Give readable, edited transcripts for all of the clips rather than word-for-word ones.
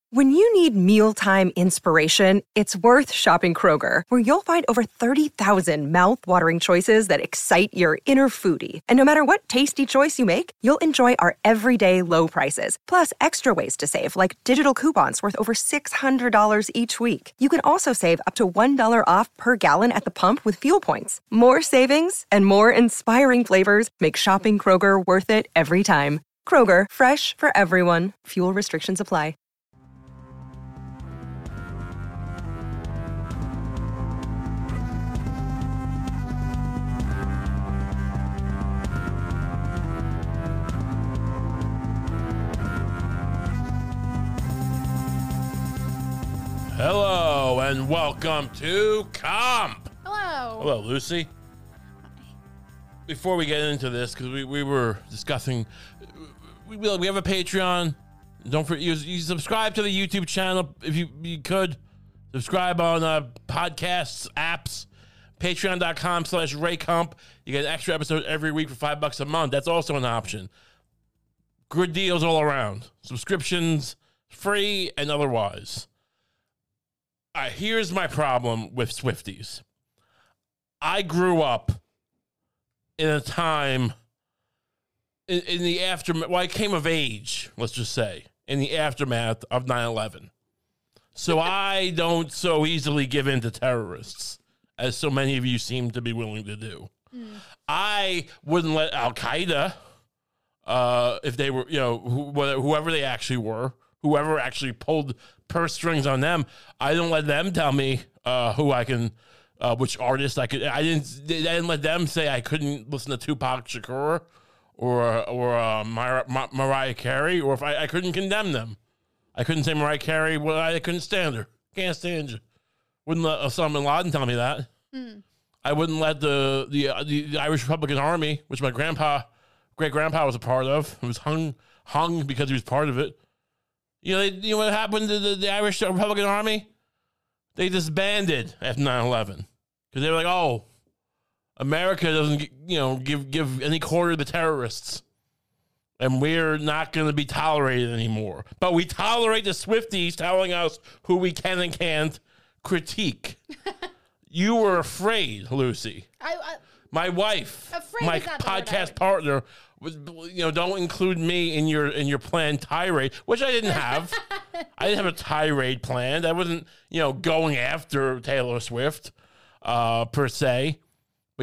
When you need mealtime inspiration, it's worth shopping Kroger, where you'll find over 30,000 mouth-watering choices that excite your inner foodie. And no matter what tasty choice you make, you'll enjoy our everyday low prices, plus extra ways to save, like digital coupons worth over $600 each week. You can also save up to $1 off per gallon at the pump with fuel points. More savings and more inspiring flavors make shopping Kroger worth it every time. Kroger, fresh for everyone. Fuel restrictions apply. Hello and welcome to Comp. Hello. Hello, Lucy. Before we get into this, because we were discussing, we have a Patreon. Don't forget, you subscribe to the YouTube channel if you could. Subscribe on podcasts, apps, patreon.com/RayComp. You get an extra episode every week for $5 a month. That's also an option. Good deals all around. Subscriptions, free and otherwise. Here's my problem with Swifties. I grew up in a time in the aftermath. Well, I came of age, let's just say, in the aftermath of 9/11. So I don't so easily give in to terrorists, as so many of you seem to be willing to do. I wouldn't let Al Qaeda, if they were, whoever they actually were, whoever actually pulled purse strings on them, I don't let them tell me who I can, which artist I could. I didn't let them say I couldn't listen to Tupac Shakur or Mariah Carey, or if I couldn't condemn them. I couldn't say Mariah Carey. Well, I couldn't stand her. Can't stand you. Wouldn't let Osama bin Laden tell me that. I wouldn't let the Irish Republican Army, which my great grandpa was a part of, who was hung because he was part of it. You know what happened to the Irish Republican Army? They disbanded after 9/11 because they were like, "Oh, America doesn't, give any quarter to the terrorists, and we're not going to be tolerated anymore." But we tolerate the Swifties telling us who we can and can't critique. You were afraid, Lucy. My wife, my podcast partner, don't include me in your planned tirade, which I didn't have. I didn't have a tirade planned. I wasn't, going after Taylor Swift, per se. But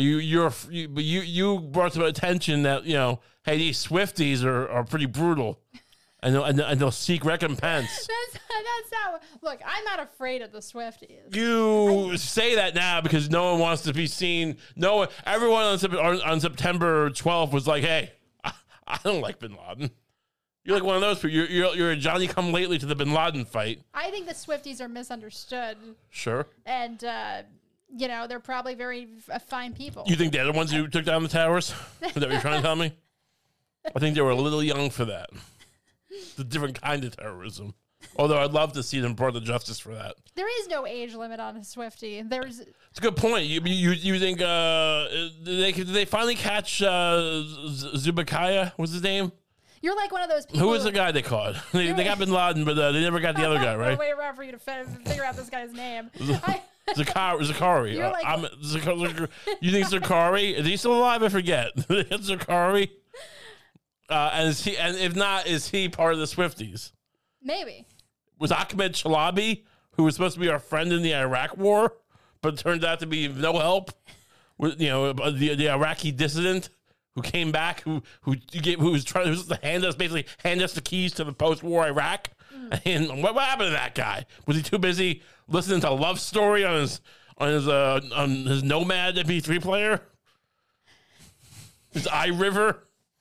you brought to attention that, hey, these Swifties are pretty brutal, and they'll seek recompense. That's not. Look, I'm not afraid of the Swifties. You say that now because no one wants to be seen. Everyone on September 12th was like, hey, I don't like Bin Laden. You're like one of those people. You're a Johnny come lately to the Bin Laden fight. I think the Swifties are misunderstood. Sure. And, they're probably very fine people. You think they're the ones who took down the towers? Is that what you're trying to tell me? I think they were a little young for that. It's a different kind of terrorism. Although I'd love to see them brought to justice for that. There is no age limit on a Swiftie. It's a good point. You think did they finally catch Zubakaya? What's his name? You're like one of those people. Who was the guy they caught? They got Bin Laden, but they never got the other guy, right? Wait around for you to figure out this guy's name. Zakari. You think Zakari? Is he still alive? I forget. Zakari. And if not, is he part of the Swifties? Maybe. Was Ahmed Chalabi, who was supposed to be our friend in the Iraq War, but turned out to be no help? The Iraqi dissident who came back, who was to hand us the keys to the post-war Iraq. And what happened to that guy? Was he too busy listening to Love Story on his Nomad MP3 player? His iRiver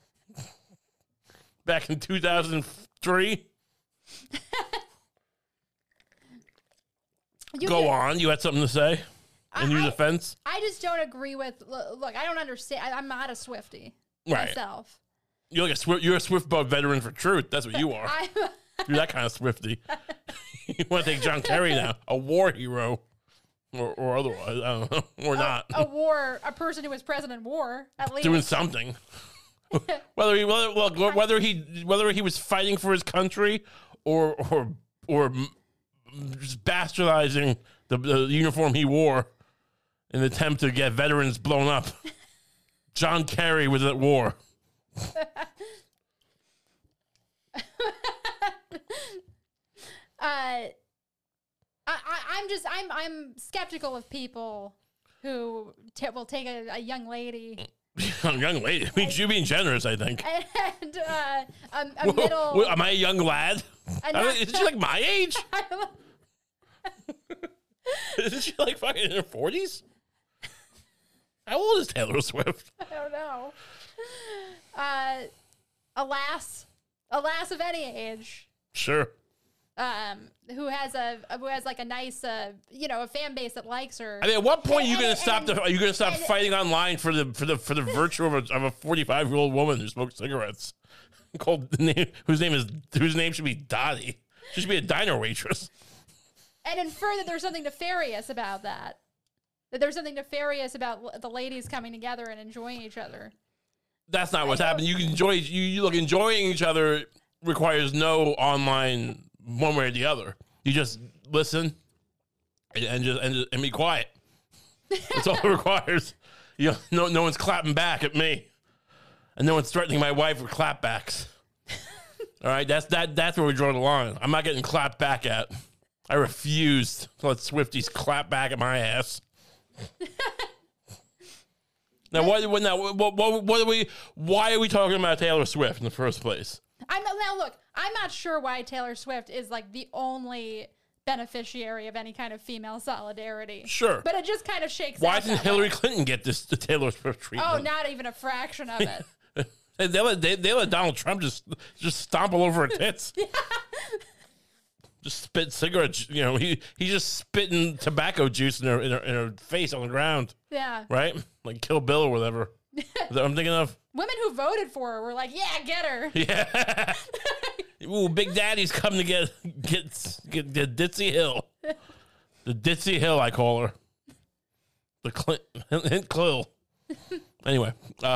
back in 2003. Go on. You had something to say in your defense? I just don't agree with... Look, I don't understand. I'm not a Swiftie myself. You're a Swift boat veteran for truth. That's what you are. You're that kind of Swiftie. You want to take John Kerry now, a war hero, or otherwise, I don't know, or not. A person who was president war, at least. Doing something. Whether he was fighting for his country or just bastardizing the uniform he wore in an attempt to get veterans blown up. John Kerry was at war. I'm skeptical of people who will take a young lady. Young lady? I mean, you being generous, I think. And a middle. Am I a young lad? Is she like my age? Isn't she like fucking in her 40s? How old is Taylor Swift? I don't know. Alas of any age. Sure. Who has like a nice a fan base that likes her. I mean, at what point are you gonna stop fighting online for the virtue of a 45-year-old woman who smokes cigarettes? Whose name should be Dottie. She should be a diner waitress. And infer that there's something nefarious about that. That there's something nefarious about the ladies coming together and enjoying each other. That's not what's happening. You can enjoy enjoying each other requires no online one way or the other. You just listen and be quiet. That's all it requires. No one's clapping back at me, and no one's threatening my wife with clapbacks. All right, that's where we draw the line. I'm not getting clapped back at. I refuse to let Swifties clap back at my ass. Now, why are we talking about Taylor Swift in the first place? I'm not sure why Taylor Swift is like the only beneficiary of any kind of female solidarity. Sure. But it just kind of shakes Why out. didn't Hillary Clinton get the Taylor Swift treatment? Oh, not even a fraction of it. They let Donald Trump just stomp all over her tits. Yeah. Just spit cigarettes. He's just spitting tobacco juice in her face on the ground. Yeah. Right? Like Kill Bill or whatever. That I'm thinking of. Women who voted for her were like, yeah, get her. Yeah. Ooh, Big Daddy's coming to get the Ditzy Hill. The Ditzy Hill, I call her. The Hint Clill. Anyway,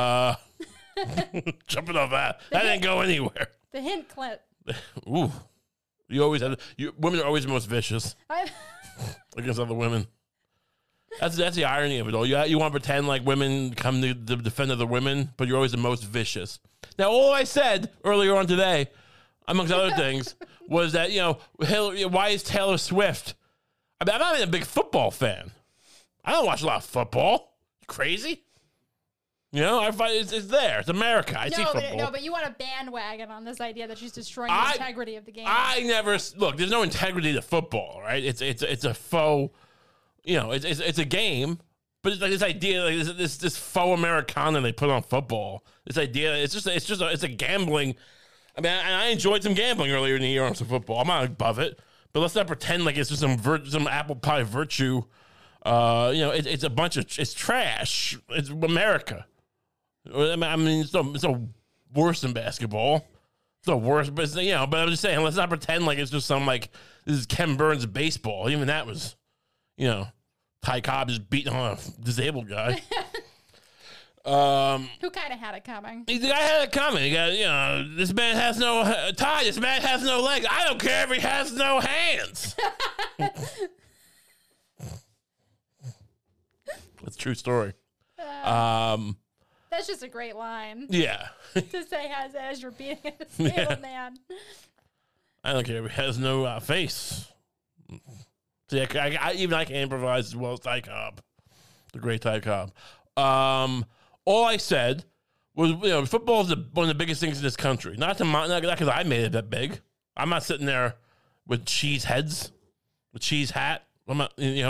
jumping off that. That didn't go anywhere. The hint clip. Ooh. Women are always the most vicious against other women. That's the irony of it all. You want to pretend like women come to defend other women, but you're always the most vicious. Now, all I said earlier on today, amongst other things, was that, why is Taylor Swift? I mean, I'm not even a big football fan. I don't watch a lot of football. You crazy? I find it's there. It's America. I see football. But you want a bandwagon on this idea that she's destroying the integrity of the game. Look. There's no integrity to football, right? It's a faux. It's a game, but it's like this idea, like this faux Americana they put on football. This idea, it's a gambling. I mean, I enjoyed some gambling earlier in the year on some football. I'm not above it, but let's not pretend like it's just some apple pie virtue. It's a bunch of it's trash. It's America. I mean, it's no worse than basketball. It's no worse, but but I'm just saying, let's not pretend like it's just some like this is Ken Burns baseball. Even that was, Ty Cobb is beating on a disabled guy. Who kind of had it coming? The guy had it coming. He got, this man has no Ty. This man has no legs. I don't care if he has no hands. That's a true story. That's just a great line. Yeah. To say as you're beating a disabled man. I don't care if he has no face. See, I can't improvise as well as Ty Cobb, the great Ty Cobb. All I said was, football is one of the biggest things in this country. Not because I made it that big. I'm not sitting there with cheese heads, with cheese hat. I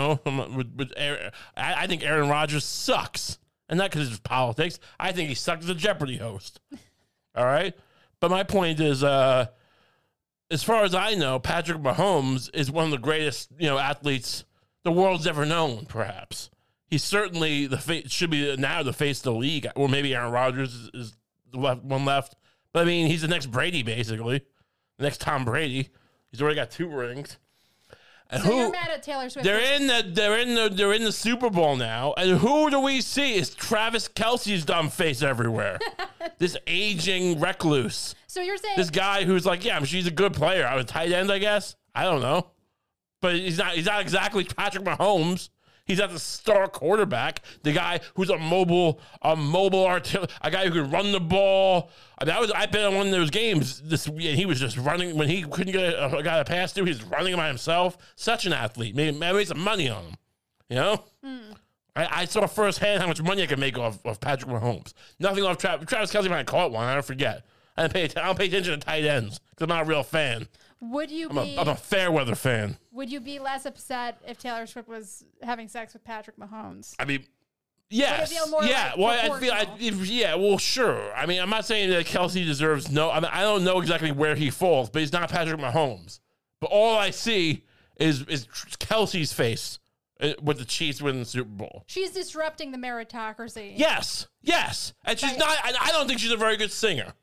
think Aaron Rodgers sucks. And not because it's politics. I think he sucks as a Jeopardy host. All right? But my point is, as far as I know, Patrick Mahomes is one of the greatest, athletes the world's ever known, perhaps. He's certainly should be now the face of the league. Or maybe Aaron Rodgers is the one left. But, I mean, he's the next Brady, basically. The next Tom Brady. He's already got 2 rings. And so you're mad at Taylor Swift? They're in the Super Bowl now, and who do we see? Is Travis Kelce's dumb face everywhere? This aging recluse. So you're saying this guy who's like, she's a good player. I was tight end, I guess. I don't know. But he's not exactly Patrick Mahomes. He's not the star quarterback, the guy who's a mobile a guy who can run the ball. I mean, I bet on one of those games and he was just running when he couldn't get a guy to pass to. He was running by himself. Such an athlete. Made some money on him. You know, I saw firsthand how much money I could make off Patrick Mahomes. Nothing off Travis Kelce. When I caught one, I don't forget. I don't pay attention to tight ends because I'm not a real fan. I'm a fair weather fan. Would you be less upset if Taylor Swift was having sex with Patrick Mahomes? I mean, yes. Yeah. Well, sure. I mean, I'm not saying that Kelce deserves no. I mean, I don't know exactly where he falls, but he's not Patrick Mahomes. But all I see is Kelce's face with the Chiefs winning the Super Bowl. She's disrupting the meritocracy. Yes. And she's not. I don't think she's a very good singer.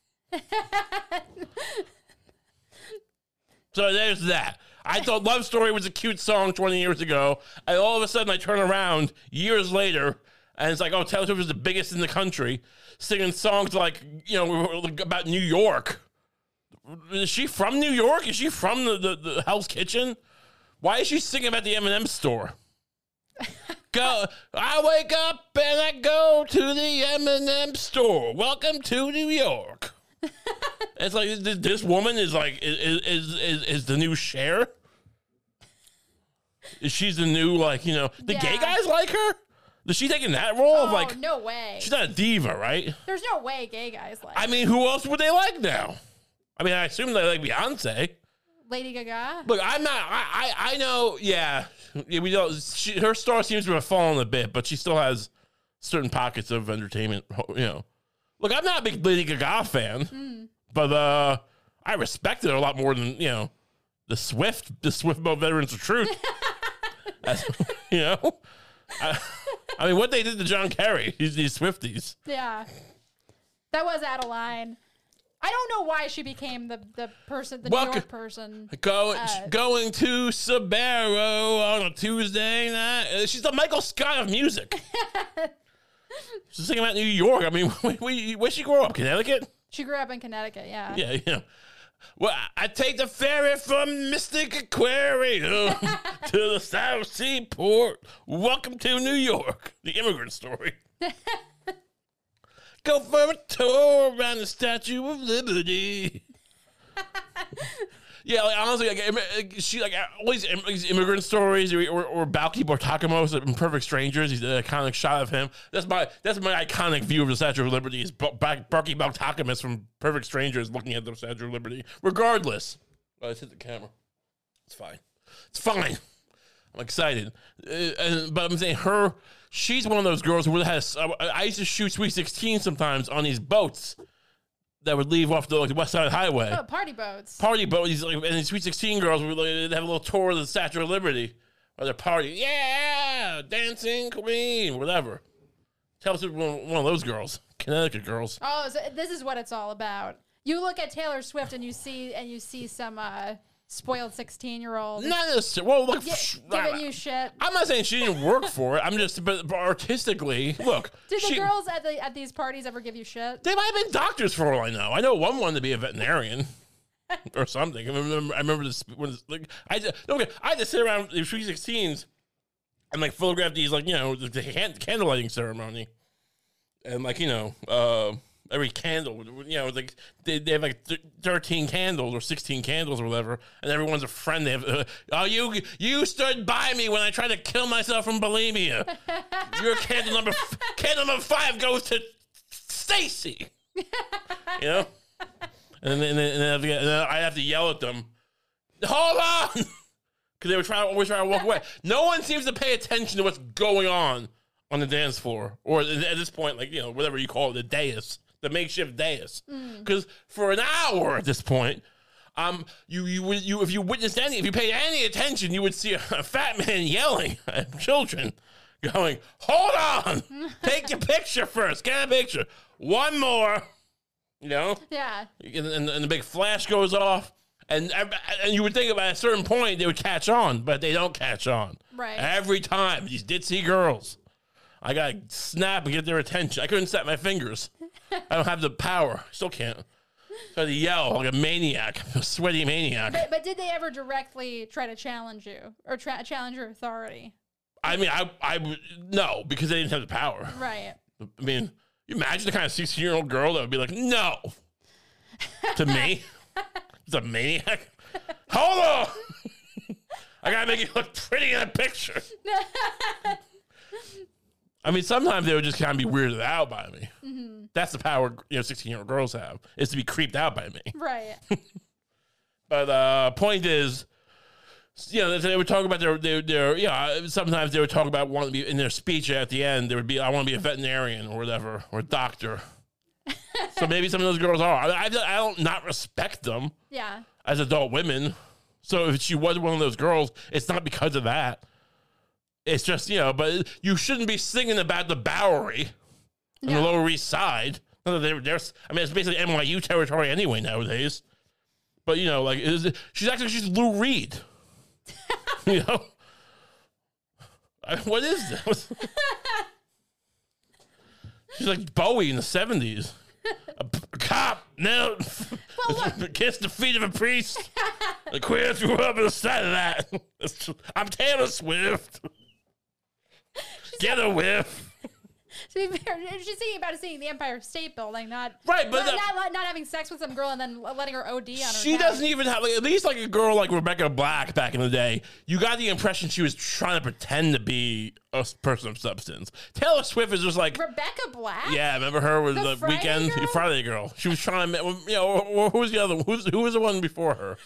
So there's that. I thought Love Story was a cute song 20 years ago, and all of a sudden I turn around years later, and it's like, oh, Taylor Swift was the biggest in the country, singing songs like, about New York. Is she from New York? Is she from the Hell's Kitchen? Why is she singing about the M&M store? I wake up and I go to the M&M store. Welcome to New York. It's like this woman is like is the new Cher. Is she's the new gay guys like her? Is she taking that role of like? No way. She's not a diva, right? There's no way gay guys like. I mean, who else would they like now? I mean, I assume they like Beyonce. Lady Gaga. Look, I'm not. I know. Yeah, we don't. Her star seems to have fallen a bit, but she still has certain pockets of entertainment. Look, I'm not a big Lady Gaga fan, but I respected her a lot more than the Swift Boat Veterans of Truth. I mean, what they did to John Kerry, these Swifties. Yeah, that was out of line. I don't know why she became the person, New York person. Going to Sbarro on a Tuesday night. She's the Michael Scott of music. She's thinking about New York. I mean, where'd she grow up? Connecticut? She grew up in Connecticut, yeah. Yeah. Well, I take the ferry from Mystic Aquarium to the South Seaport. Welcome to New York. The immigrant story. Go for a tour around the Statue of Liberty. Yeah, honestly, she all these immigrant stories or Balky Bartakamos in Perfect Strangers. He's an iconic shot of him. That's my iconic view of the Statue of Liberty. Is Barky Bartakamos from Perfect Strangers looking at the Statue of Liberty. Regardless, let's hit the camera. It's fine. I'm excited, but I'm saying she's one of those girls who has. I used to shoot Sweet 16 sometimes on these boats that would leave off the West Side Highway. Oh, party boats. And these Sweet 16 girls would have a little tour of the Statue of Liberty. Or they're partying. Yeah, dancing queen, whatever. Taylor Swift one of those girls. Connecticut girls. Oh, so this is what it's all about. You look at Taylor Swift and you see some spoiled 16-year-old. Not necessarily. Well, look, giving you shit. I'm not saying she didn't work for it. I'm just, but artistically, look. Did the girls at these parties ever give you shit? They might have been doctors for all I know. I know one wanted to be a veterinarian or something. I remember this when I had to sit around the Sweet 16s and photograph these the candlelighting ceremony and every candle, they have 13 candles or 16 candles or whatever, and everyone's a friend. They have, you stood by me when I tried to kill myself from bulimia. Your candle number 5 goes to Stacy. And then I have to yell at them, hold on, because they were always trying to walk away. No one seems to pay attention to what's going on the dance floor, or at this point, whatever you call it, the dais. The makeshift dais, because for an hour at this point, if you witnessed if you paid any attention, you would see a fat man yelling at children, going, "Hold on, take your picture first, get a picture, one more," Yeah. And the big flash goes off, and you would think at a certain point they would catch on, but they don't catch on. Right. Every time these ditzy girls, I gotta snap and get their attention. I couldn't snap my fingers. I don't have the power. Still can't. Try to yell like a maniac, a sweaty maniac. But did they ever directly try to challenge you or challenge your authority? I mean, I would no, because they didn't have the power. Right. I mean, you imagine the kind of 16-year-old girl that would be like, no, to me. It's a maniac. Hold on. I gotta make you look pretty in a picture. I mean, sometimes they would just kind of be weirded out by me. Mm-hmm. That's the power 16-year-old girls have, is to be creeped out by me. Right. But point is, they would talk about their sometimes they would talk about wanting to be, in their speech at the end, there would be, I want to be a veterinarian or whatever, or a doctor. So maybe some of those girls are. I don't not respect them as adult women. So if she was one of those girls, it's not because of that. It's just, but you shouldn't be singing about the Bowery on the Lower East Side. I mean, it's basically NYU territory anyway nowadays. But, she's Lou Reed. What is this? She's like Bowie in the 70s. A cop knelt, kissed the feet of a priest. The queer threw up on the side of that. I'm Taylor Swift. Get a whiff. To be fair, she's thinking about seeing the Empire State Building, not having sex with some girl and then letting her OD on her. She doesn't even have, at least like a girl like Rebecca Black back in the day. You got the impression she was trying to pretend to be a person of substance. Taylor Swift is just like Rebecca Black. Yeah, remember her with the Weekend Friday girl. She was trying to, who was the other? Who was the one before her?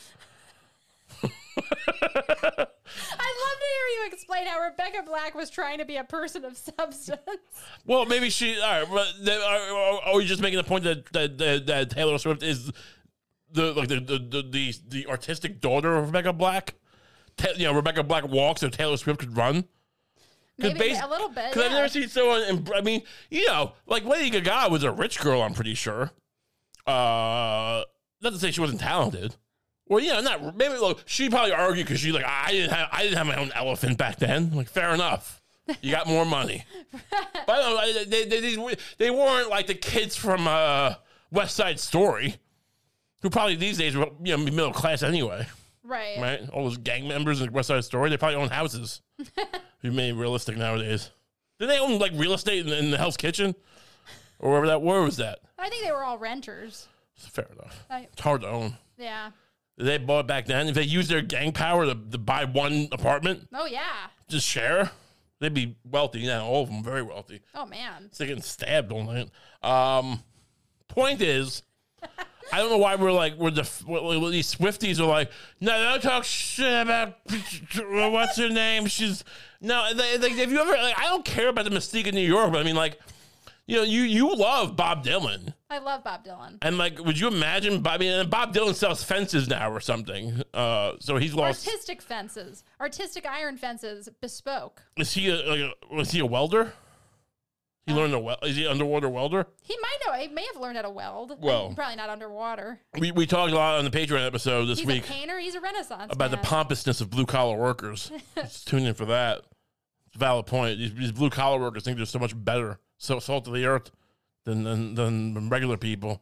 I'd love to hear you explain how Rebecca Black was trying to be a person of substance. Well, maybe she. All right, but are you just making the point that Taylor Swift is the artistic daughter of Rebecca Black? Rebecca Black walks, so Taylor Swift could run. Maybe a little bit. Because I've never seen someone. I mean, like Lady Gaga was a rich girl. I'm pretty sure. Not to say she wasn't talented. Well, not maybe. Look, she probably argued because she's like, I didn't have my own elephant back then. Like, fair enough. You got more money, but they weren't like the kids from West Side Story, who probably these days were middle class anyway. Right. All those gang members in West Side Story, they probably own houses. Be made realistic nowadays. Did they own like real estate in the Hell's Kitchen, or wherever that? Where was that? I think they were all renters. Fair enough. It's hard to own. Yeah. They bought it back then. If they used their gang power to buy one apartment, just share, they'd be wealthy. Yeah, all of them very wealthy. Oh man, so they're getting stabbed all night. Point is, I don't know why these Swifties are like, no, don't talk shit about what's her name. She's no. Have you ever? I don't care about the mystique in New York, but I mean, you love Bob Dylan. I love Bob Dylan. And would you imagine Bob Dylan sells fences now or something? So he's lost artistic fences, artistic iron fences, bespoke. Was he a welder? He learned is he an underwater welder? He might know. He may have learned how to weld. Well, probably not underwater. We talked a lot on the Patreon episode this week. He's a painter. He's a Renaissance about man. The pompousness of blue collar workers. Just tune in for that. It's a valid point. These blue collar workers think they're so much better, so salt of the earth, than regular people.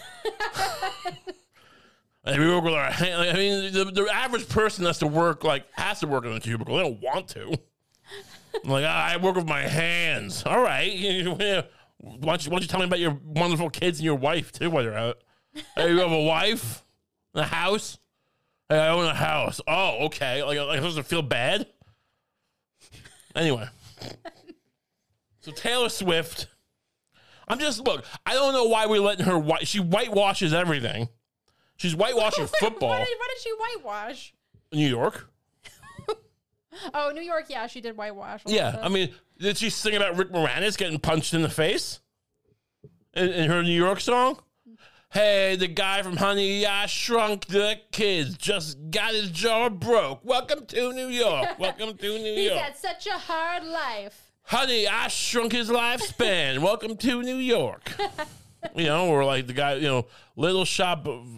And we work with our hand. I mean, the average person has to work in a cubicle. They don't want to. I'm like, I work with my hands. All right. Why don't you tell me about your wonderful kids and your wife, too, while you're out? Hey, you have a wife? A house? Hey, I own a house. Oh, okay. Like I'm supposed to feel bad? Anyway. So Taylor Swift. I don't know why we're letting her she whitewashes everything. She's whitewashing football. What did she whitewash? New York. Oh, New York, yeah, she did whitewash. Yeah, I mean, did she sing about Rick Moranis getting punched in the face in her New York song? Hey, the guy from Honey, I Shrunk the Kids just got his jaw broke. Welcome to New York. Welcome to New York. He's had such a hard life. Honey, I shrunk his lifespan. Welcome to New York. Or like the guy, Little Shop of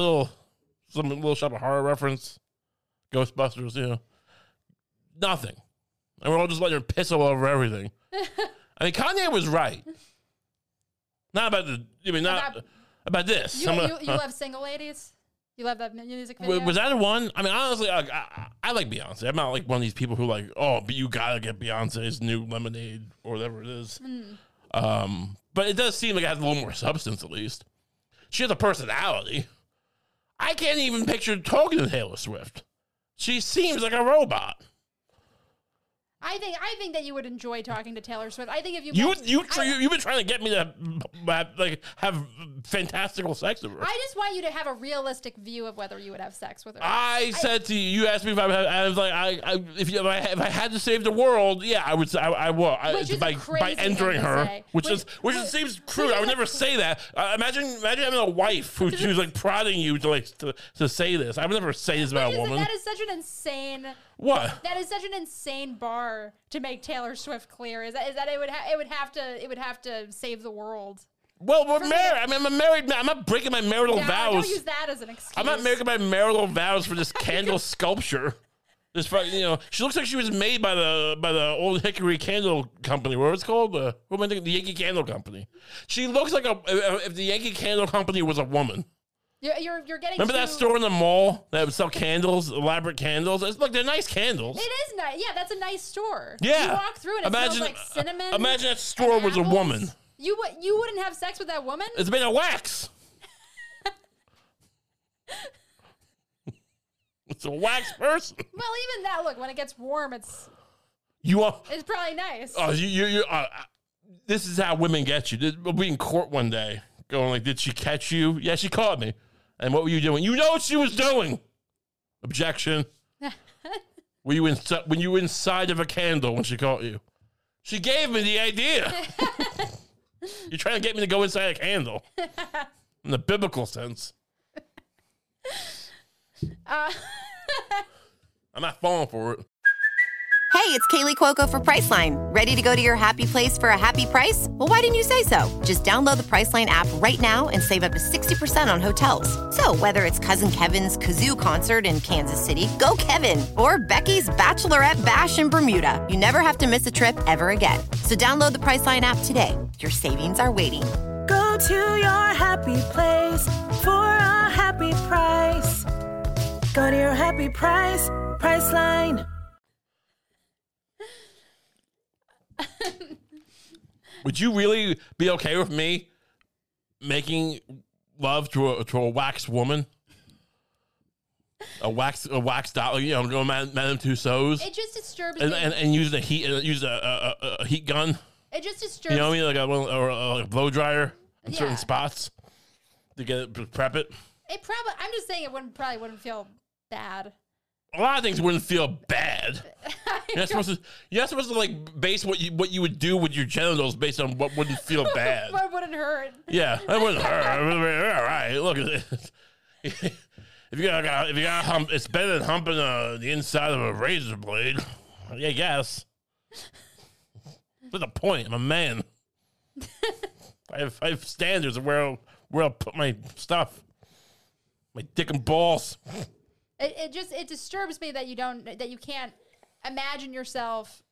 Horror reference, Ghostbusters, nothing. And we're all just letting her piss all over everything. I mean, Kanye was right. Not about about this. You love single ladies? You love that music video? Was that the one? I mean, honestly, I like Beyonce. I'm not like one of these people who like, oh, but you gotta get Beyonce's new Lemonade or whatever it is. But it does seem like it has a little more substance, at least. She has a personality. I can't even picture talking to Taylor Swift. She seems like a robot. I think that you would enjoy talking to Taylor Swift. I think if you've been trying to get me to like have fantastical sex with her. I just want you to have a realistic view of whether you would have sex with her. I said to you, you asked me if I was like, if I had to save the world, yeah, I would say I would by entering her, which seems crude. I would never say that. Imagine having a wife who she was like prodding you to say this. I would never say this about a woman. That is such an insane. What? That is such an insane bar to make Taylor Swift clear. Is that it would have to save the world. Well, we're married. I mean, I'm a married man. I'm not breaking my marital vows. Don't use that as an excuse. I'm not breaking my marital vows for this candle sculpture. This fucking, she looks like she was made by the Old Hickory Candle Company. What was it called? What am I thinking? The Yankee Candle Company. She looks like if the Yankee Candle Company was a woman. You're getting. Remember that store in the mall that would sell candles, elaborate candles? Look, they're nice candles. It is nice. Yeah, that's a nice store. Yeah. You walk through it, it smells like cinnamon. Imagine that store was a woman. You wouldn't have sex with that woman? It's made of wax. It's a wax person. Well, even that. Look, when it gets warm, it's probably nice. Oh, this is how women get you. We'll be in court one day, going like, "Did she catch you?" Yeah, she caught me. And what were you doing? You know what she was doing. Objection. Were you inside of a candle when she caught you? She gave me the idea. You're trying to get me to go inside a candle. In the biblical sense. I'm not falling for it. Hey, it's Kaylee Cuoco for Priceline. Ready to go to your happy place for a happy price? Well, why didn't you say so? Just download the Priceline app right now and save up to 60% on hotels. So whether it's Cousin Kevin's Kazoo Concert in Kansas City, go Kevin, or Becky's Bachelorette Bash in Bermuda, you never have to miss a trip ever again. So download the Priceline app today. Your savings are waiting. Go to your happy place for a happy price. Go to your happy price, Priceline. Would you really be okay with me making love to a wax woman? A wax doll, go Madame Tussauds. It just disturbs me. And use a heat gun. It just disturbs. You know what I mean, like a blow dryer in certain spots to prep it. I'm just saying it probably wouldn't feel bad. A lot of things wouldn't feel bad. You're not supposed to like base what you would do with your genitals based on what wouldn't feel bad. What wouldn't hurt? Yeah, that wouldn't hurt. All right, look at it. If you got hump, it's better than humping the inside of a razor blade. Yeah, I guess. What's the point? I'm a man. I have standards of where I'll put my stuff, my dick and balls. It disturbs me that you can't imagine yourself,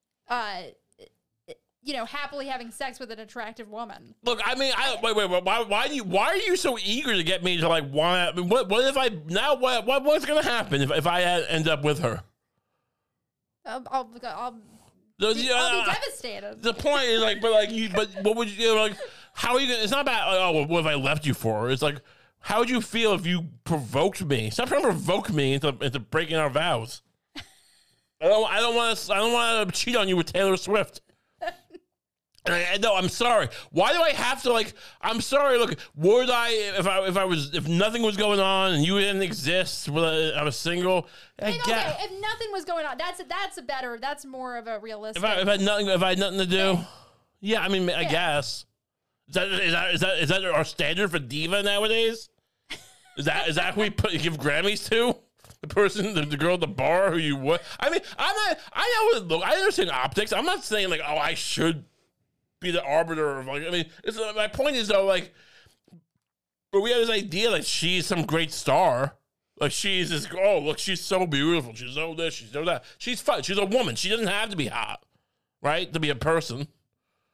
happily having sex with an attractive woman. Look, I mean, why are you so eager to get me to like want? I mean, what if what's gonna happen if I end up with her? I'll be devastated. The point is but what would you like? How are you gonna? It's not about what have I left you for? It's like, how would you feel if you provoked me? Stop trying to provoke me into breaking our vows. I don't want to cheat on you with Taylor Swift. No, I'm sorry. Why do I have to I'm sorry. Look, would I if nothing was going on and you didn't exist? I was single. Okay, if nothing was going on, that's more of a realistic. If I had nothing to do, yeah. I mean, I guess. Is that our standard for diva nowadays? Is that who we give Grammys to? The person, the girl at the bar who you would. I mean, I understand optics. I'm not saying I should be the arbiter of my point is though, but we have this idea that she's some great star. Like she's this, look, she's so beautiful. She's so this, she's so that. She's fun. She's a woman. She doesn't have to be hot, right? To be a person.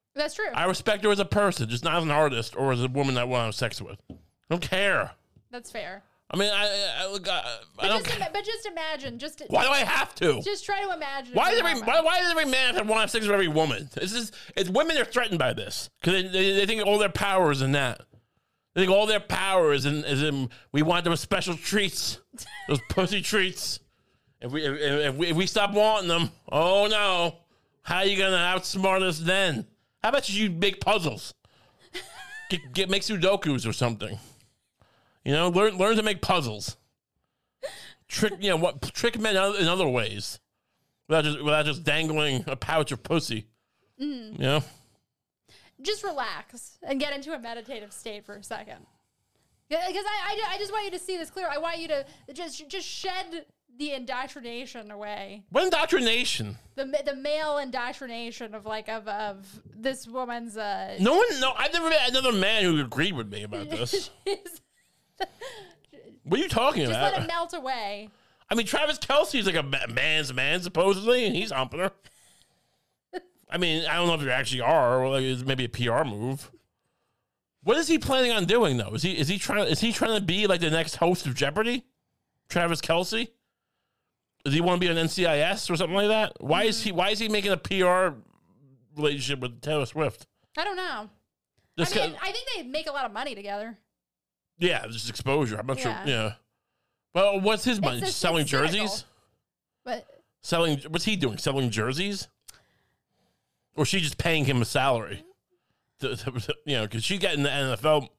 That's true. I respect her as a person, just not as an artist or as a woman that I want to have sex with. I don't care. That's fair. I mean, I don't. But just imagine. Why do I have to? Just try to imagine. Why does every man want to have sex with every woman? It's women are threatened by this because they think all their power is in that. They think all their power is in we want those special treats, those pussy treats. If we stop wanting them, oh no, how are you gonna outsmart us then? How about you make puzzles? Make Sudokus or something. You know, learn to make puzzles. Trick men in other ways, without just dangling a pouch of pussy. You know, just relax and get into a meditative state for a second. Because I just want you to see this clear. I want you to just shed the indoctrination away. What indoctrination? The male indoctrination of this woman's. I've never met another man who agreed with me about this. What are you talking about? Just let it melt away. I mean, Travis Kelce's like a man's man, supposedly, and he's humping her. I mean, I don't know if you actually are, or like it's maybe a PR move. What is he planning on doing though? Is he trying to be like the next host of Jeopardy? Travis Kelce? Does he want to be on NCIS or something like that? Why is he making a PR relationship with Taylor Swift? I don't know. I think they make a lot of money together. Yeah, just exposure. I'm not sure. Yeah. Well, what's his money? Just selling jerseys? But what's he doing? Selling jerseys? Or is she just paying him a salary? Because she's getting the NFL,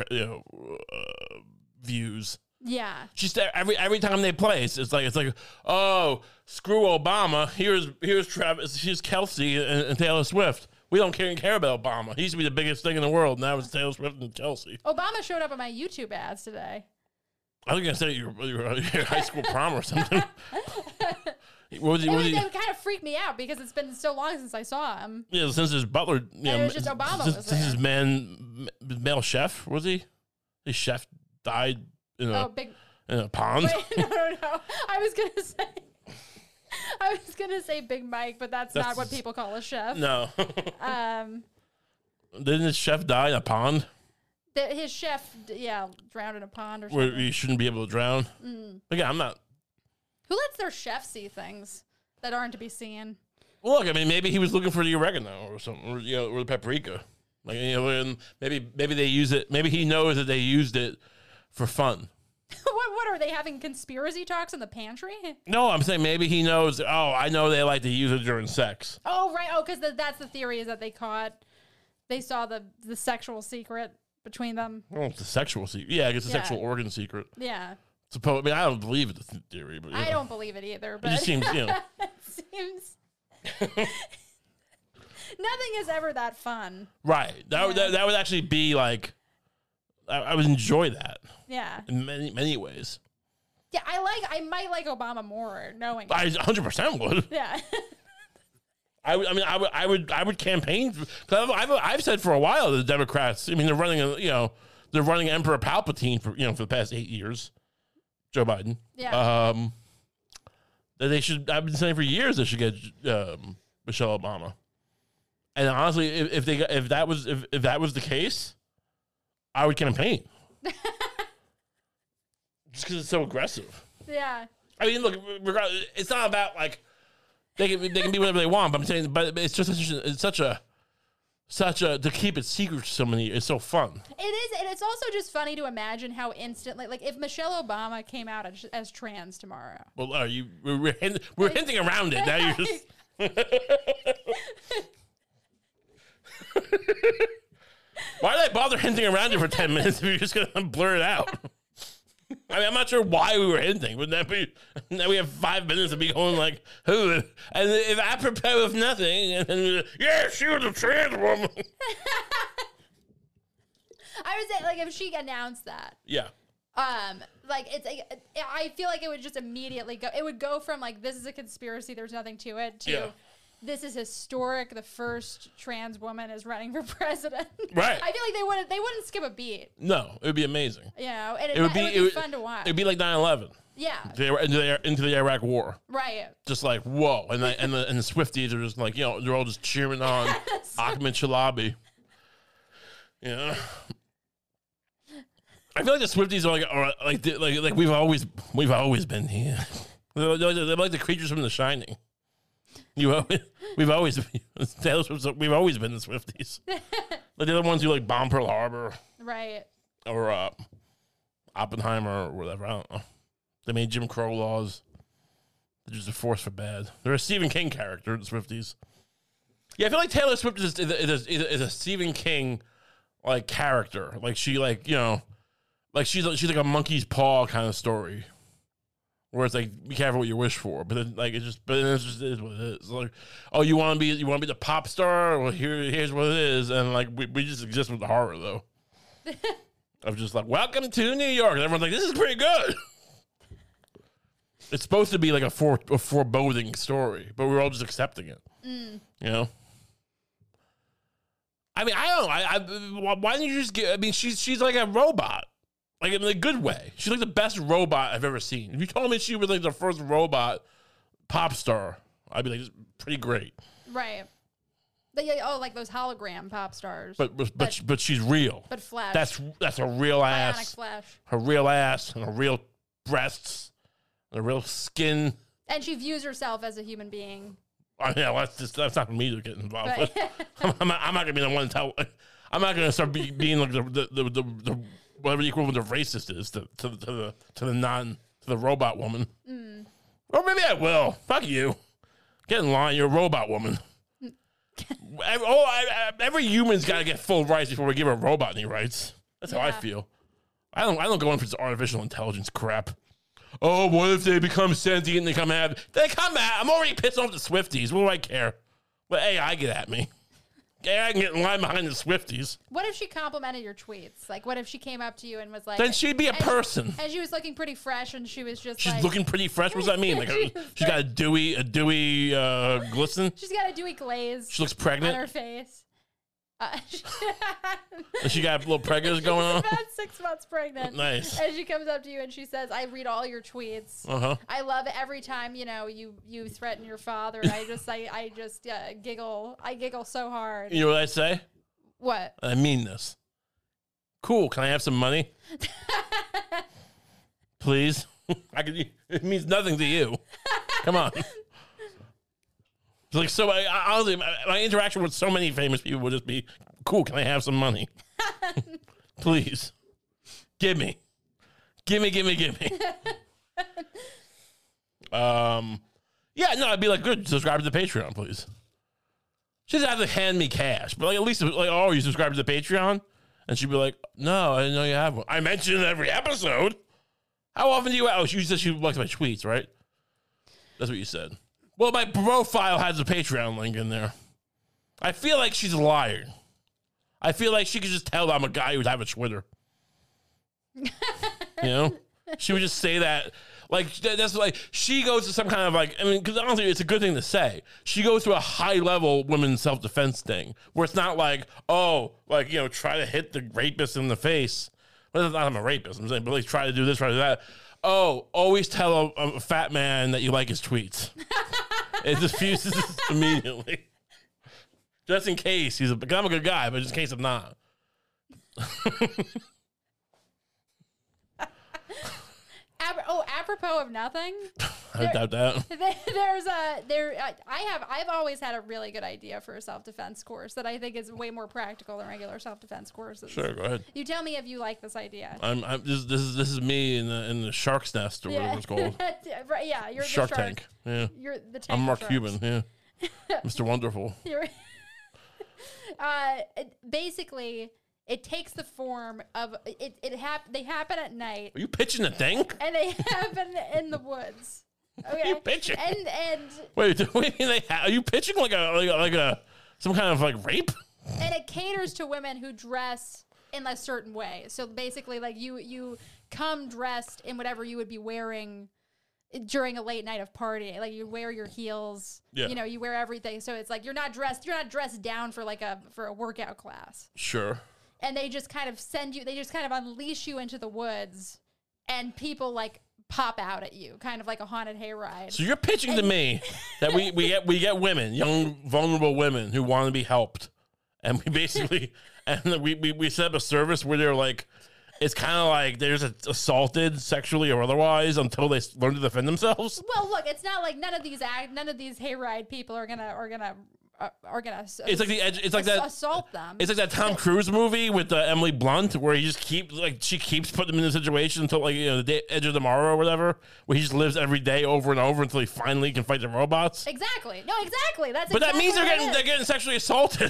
views. Yeah. She's every time they play, it's like, oh, screw Obama. Here's Travis. Here's Kelce and Taylor Swift. We don't care about Obama. He used to be the biggest thing in the world. Now it's Taylor Swift and Kelce. Obama showed up in my YouTube ads today. I was gonna say your high school prom or something. They kind of freaked me out because it's been so long since I saw him. Yeah, since his butler, it was just Obama. Since his male chef was he? His chef died in a pond. Wait, no. I was gonna say Big Mike, but that's not what people call a chef. No. Didn't his chef die in a pond? His chef, drowned in a pond or something. Where he shouldn't be able to drown. Again, I'm not. Who lets their chef see things that aren't to be seen? Well, look, I mean, maybe he was looking for the oregano or something, or the paprika. Like, and maybe they use it. Maybe he knows that they used it for fun. What are they having conspiracy talks in the pantry? No, I'm saying maybe he knows. Oh, I know they like to use it during sex. Oh, right. Oh, because that's the theory is that they saw the sexual secret between them. Oh, it's a sexual secret. Yeah, it's a sexual organ secret. Yeah. I mean, I don't believe it's a theory, but I don't believe it either. But it just seems, it seems nothing is ever that fun. Right. That would actually be like I would enjoy that. Yeah. In many ways. Yeah, I might like Obama more knowing. I 100% would. Yeah. I would campaign. I've said for a while that the Democrats. I mean, they're running Emperor Palpatine for the past 8 years. Joe Biden. Yeah. That they should. I've been saying for years they should get Michelle Obama. And honestly, if that was the case, I would campaign. Just because it's so aggressive. Yeah. I mean, look, regardless, it's not about like they can be whatever they want. But I'm saying, but it's just such a to keep it secret to so many. It's so fun. It is, and it's also just funny to imagine how instantly, like, if Michelle Obama came out as trans tomorrow. Well, we're hinting around it. Now you're just. Why did I bother hinting around it for 10 minutes if you're just going to blur it out? I mean, I'm not sure why we were hinting. Wouldn't that be? Now we have 5 minutes of me going like, who? And if I prepare with nothing, and then, yeah, she was a trans woman. I would say, like, if she announced that. Yeah. Like, it's I feel like it would just immediately go. It would go from, like, this is a conspiracy, there's nothing to it, to this is historic. The first trans woman is running for president. Right. I feel like they wouldn't skip a beat. No, it would be amazing. You know, and it would be fun to watch. It would be like 9/11. Yeah. They were into the Iraq War. Right. Just like, whoa. And the Swifties are just like, they're all just cheering on Ahmed Chalabi. Yeah. I feel like the Swifties are like we've always been here. They're like the creatures from The Shining. We've always been the Swifties. Like they're the ones who like bomb Pearl Harbor. Right. Or Oppenheimer or whatever. I don't know. They made Jim Crow laws. They're just a force for bad. They're a Stephen King character, the Swifties. Yeah, I feel like Taylor Swift is a Stephen King like character. Like she like she's like a monkey's paw kind of story. Where it's like, be careful what you wish for, but then like it just is what it is. It's like, oh, you want to be the pop star? Well, here's what it is, and like we just exist with the horror though. Of just like, welcome to New York, and everyone's like, this is pretty good. It's supposed to be like a foreboding story, but we're all just accepting it. You know. I mean, I don't know. Why didn't you just get? I mean, she's like a robot. Like in a good way. She's like the best robot I've ever seen. If you told me she was like the first robot pop star, I'd be like, this is pretty great. Right. Like those hologram pop stars. But she's real. But Flash. That's a real ass. Bionic Flash. Her real ass and her real breasts and her real skin. And she views herself as a human being. Yeah, that's not for me to get involved with. I'm not gonna be the one to tell. I'm not gonna start being like the whatever the equivalent of racist is to the robot woman. Or maybe I will. Fuck you. Get in line. You're a robot woman. Every human's got to get full rights before we give a robot any rights. That's how I feel. I don't go in for this artificial intelligence crap. Oh, what if they become sentient and they come at? I'm already pissed off the Swifties. What do I care? But AI get at me. I can get in line behind the Swifties. What if she complimented your tweets? Like, what if she came up to you and was like... Then she'd be a person. And she was looking pretty fresh, and she was just She's looking pretty fresh? What does that mean? Like she's got a dewy glisten? She's got a dewy glaze. She looks pregnant? On her face. She got little preggers going on? She's about 6 months pregnant. Nice. And she comes up to you and she says, I read all your tweets. I love it every time, you threaten your father. And I just giggle. I giggle so hard. You know what I say? What? I mean this. Cool. Can I have some money? Please? It means nothing to you. Come on. Like, so honestly, my interaction with so many famous people would just be, cool, can I have some money? Please. Give me. Yeah, no, I'd be like, good, subscribe to the Patreon, please. She doesn't have to hand me cash, but like at least, like, oh, you subscribe to the Patreon? And she'd be like, no, I didn't know you have one. I mention it every episode. How often do you, she said she likes my tweets, right? That's what you said. Well, my profile has a Patreon link in there. I feel like she's a liar. I feel like she could just tell I'm a guy who'd have a Twitter. She would just say that. Like, that's like, she goes to some kind of like, I mean, because honestly, it's a good thing to say. She goes through a high level women's self-defense thing where it's not like, oh, like, try to hit the rapist in the face. Well, it's not I'm a rapist, I'm saying, but like, try to do this, try to do that. Oh, always tell a fat man that you like his tweets. It diffuses immediately. Just in case I'm a good guy, but just in case I'm not. Apropos of nothing. I doubt that. I've always had a really good idea for a self-defense course that I think is way more practical than regular self-defense courses. Sure, go ahead. You tell me if you like this idea. This is me in the shark's nest or whatever it's called. Yeah, you're Shark the shark. Tank. Yeah, You're the tank. I'm Mark of Cuban. Yeah, Mr. Wonderful. Basically, it takes the form of they happen at night. Are you pitching a thing? And they happen in the woods. Okay. Are you pitching? And wait, are you pitching like a some kind of like rape? And it caters to women who dress in a certain way. So basically, like you come dressed in whatever you would be wearing during a late night of party. Like you wear your heels. Yeah. You wear everything. So it's like you're not dressed down for a workout class. Sure. And they just kind of unleash you into the woods, and people like pop out at you, kind of like a haunted hayride. So you're pitching to me that we get women, young vulnerable women who want to be helped, and we basically we set up a service where they're like, it's kind of like they're just assaulted sexually or otherwise until they learn to defend themselves. Well, look, it's not like none of these hayride people are gonna It's like the edge. It's like that assault them. It's like that Tom Cruise movie with Emily Blunt, where he just she keeps putting them in the situation until the edge of tomorrow or whatever, where he just lives every day over and over until he finally can fight the robots. Exactly. No, exactly. That's. But exactly that means they're getting sexually assaulted.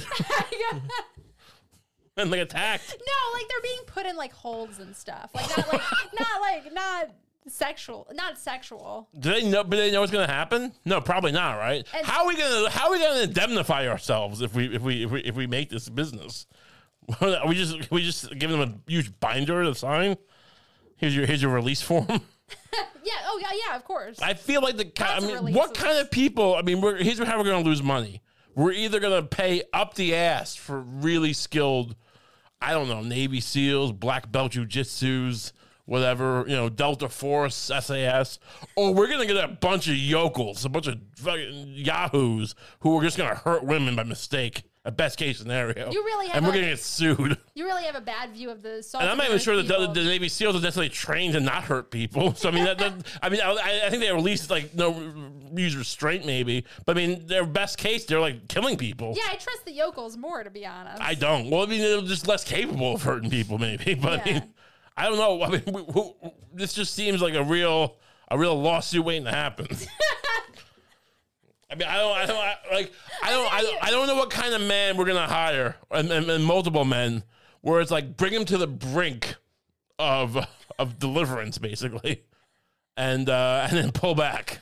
And like attacked. No, like they're being put in like holds and stuff. Like not sexual. Do they know? But they know what's going to happen? No, probably not. Right? And how are we gonna indemnify ourselves if we make this business? We just give them a huge binder to sign. Here's your release form. Yeah. Oh yeah. Of course. I feel like what kind of people? Here's how we're going to lose money. We're either going to pay up the ass for really skilled, I don't know, Navy SEALs, black belt jujitsus, whatever, Delta Force, SAS, or we're going to get a bunch of yokels, a bunch of fucking yahoos who are just going to hurt women by mistake. A best case scenario. You really have and we're going to get sued. You really have a bad view of the assault. And I'm not even sure that the Navy SEALs are necessarily trained to not hurt people. So, I think they at least, use restraint maybe. But, their best case, they're, killing people. Yeah, I trust the yokels more, to be honest. I don't. Well, they're just less capable of hurting people maybe. But, yeah. I don't know. This just seems like a real lawsuit waiting to happen. I don't know what kind of man we're gonna hire, and multiple men, where it's like bring him to the brink of deliverance, basically, and then pull back.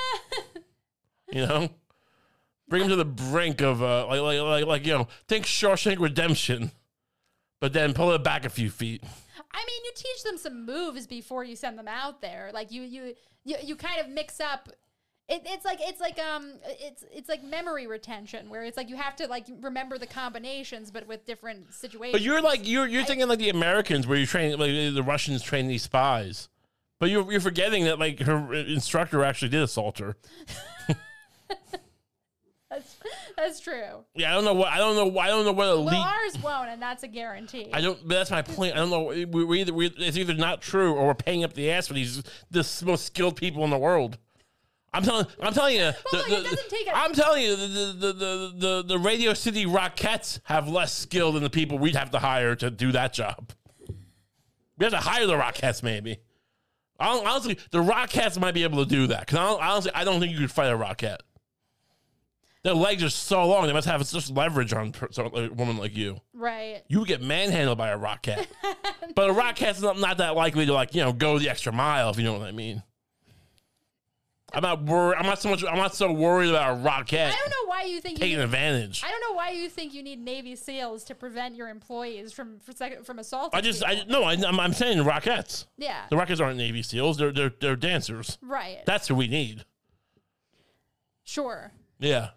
Bring him to the brink of think Shawshank Redemption, but then pull it back a few feet. You teach them some moves before you send them out there. Like you kind of mix up. It's like memory retention, where it's like you have to remember the combinations, but with different situations. But you're thinking like the Americans, where you train the Russians train these spies, but you're forgetting that her instructor actually did assault her. That's true. Yeah, I don't know what elite. Well, ours won't, and that's a guarantee. But that's my point. I don't know. It's either not true or we're paying up the ass for the most skilled people in the world. I'm telling you. I'm telling you, the Radio City Rockettes have less skill than the people we'd have to hire to do that job. We have to hire the Rockettes, maybe. Honestly, the Rockettes might be able to do that. Because honestly, I don't think you could fight a Rockette. Their legs are so long; they must have such leverage on a woman like you. Right. You would get manhandled by a Rockette, but a Rockette's not that likely to go the extra mile, if you know what I mean. I'm not worried. I'm not so worried about a Rockette. I don't know why you think taking advantage. I don't know why you think you need Navy SEALs to prevent your employees from assaulting. I'm saying Rockettes. Yeah. The Rockettes aren't Navy SEAls. They're dancers. Right. That's who we need. Sure. Yeah.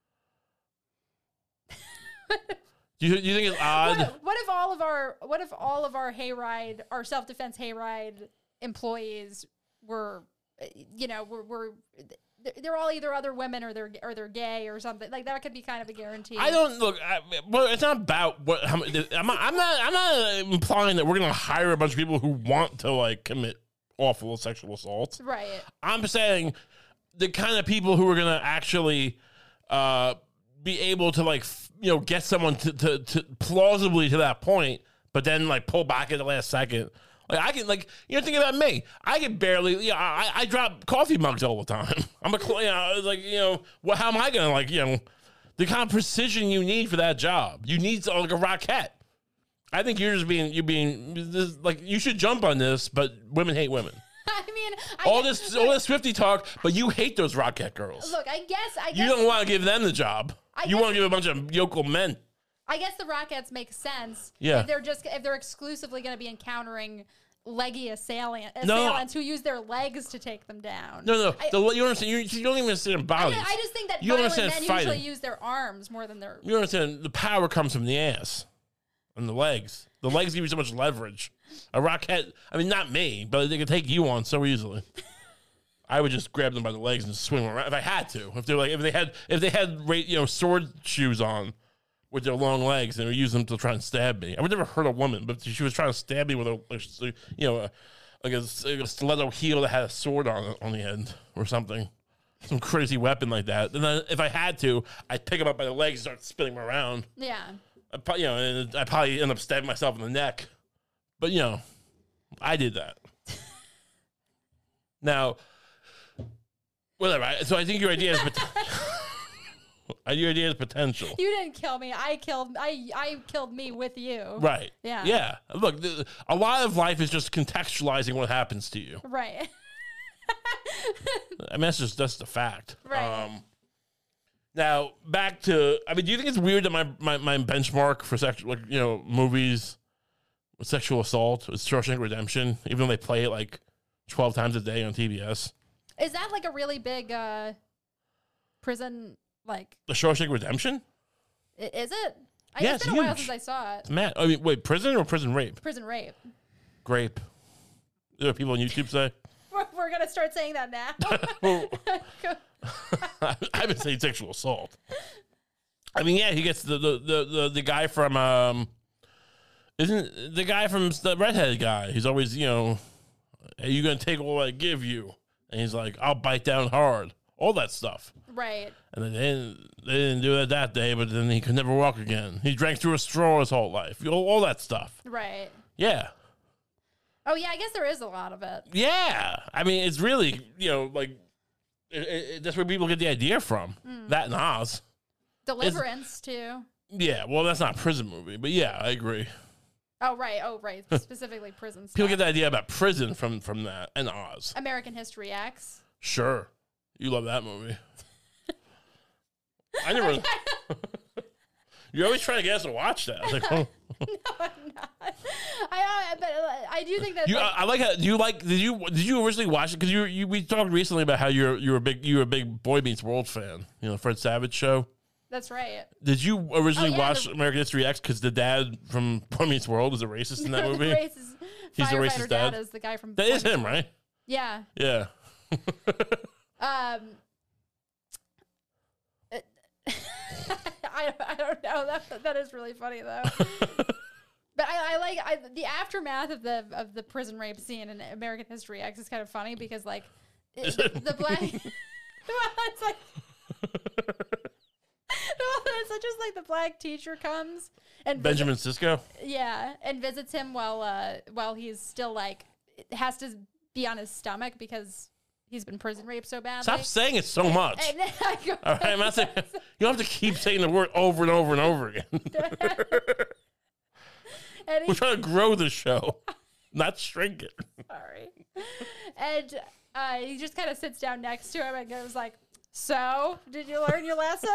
Do you think it's odd? What if all of our hayride, our self-defense hayride employees were, they're all either other women or they're gay or something like that? Could be kind of a guarantee. I don't look. Well, it's not about what. I'm not implying that we're going to hire a bunch of people who want to commit awful sexual assaults. Right. I'm saying the kind of people who are going to actually be able to get someone to plausibly to that point, but then pull back at the last second. I can think about me. I can barely. I drop coffee mugs all the time. I'm how am I gonna the kind of precision you need for that job? You need a Rockette. I think you're you should jump on this, but women hate women. All this Swiftie talk, but you hate those Rockette girls. Look, I guess you don't want to give them the job. You want to give a bunch of yokel men. I guess the Rockettes make sense. Yeah. If they're exclusively going to be encountering leggy assailants who use their legs to take them down. No. You don't understand. You don't even understand bodies. I just think that violent men usually use their arms more than their. You don't understand. The power comes from the ass. and the legs. The legs give you so much leverage. A Rockette, I mean, not me, but they could take you on so easily. I would just grab them by the legs and swing them around if I had to. If they had sword shoes on with their long legs and would use them to try and stab me. I would never hurt a woman, but she was trying to stab me with a stiletto heel that had a sword on the end or something. Some crazy weapon like that. And then if I had to, I'd pick them up by the legs and start spinning them around. Yeah. I'd probably end up stabbing myself in the neck. But, I did that. Now, whatever. So I think your idea is potential. You didn't kill me. I killed me with you. Right. Yeah. Yeah. Look, a lot of life is just contextualizing what happens to you. Right. I mean, that's the fact. Right. Now, back to, I mean, do you think it's weird that my benchmark for sexual, movies with sexual assault is Shawshank Redemption, even though they play it like 12 times a day on TBS? Is that like a really big prison, like... The Shawshank Redemption? Is it? Yeah, it's been a while since I saw it. I mean, wait, prison or prison rape? Prison rape. Grape. Is that what people on YouTube say? We're going to start saying that now. I've been saying sexual assault. I mean, yeah, he gets the guy from isn't the guy from the redhead guy? He's always, are you gonna take all I give you? And he's like, I'll bite down hard. All that stuff. Right. And then they didn't do that day, but then he could never walk again. He drank through a straw his whole life. All that stuff. Right. Yeah. Oh yeah, I guess there is a lot of it. Yeah. I mean, it's really, that's where people get the idea from. That and Oz. Deliverance, too. Yeah, well, that's not a prison movie, but yeah, I agree. Oh, right. Specifically prison stuff. People get the idea about prison from that and Oz. American History X. Sure. You love that movie. I never... You're always trying to get us to watch that. I was like, oh. No, I'm not. But I do think that... I like how... Did you originally watch it? Because we talked recently about how you're a big Boy Meets World fan. Fred Savage show. That's right. Did you originally watch American History X because the dad from Boy Meets World is a racist in that movie? He's the racist dad. Is the guy from... That is him, right? Yeah. Yeah. I don't know. That is really funny though. But I like the aftermath of the prison rape scene in American History X is kind of funny because like the black it's like it's just like the black teacher comes and Benjamin Sisko. Yeah, and visits him while he's still like has to be on his stomach because he's been prison raped so badly. Stop saying it so much. And then I go, all right, I'm not saying, you don't have to keep saying the word over and over and over again. We're trying to grow the show, not shrink it. Sorry. And he just kind of sits down next to him and goes like, so, did you learn your lesson?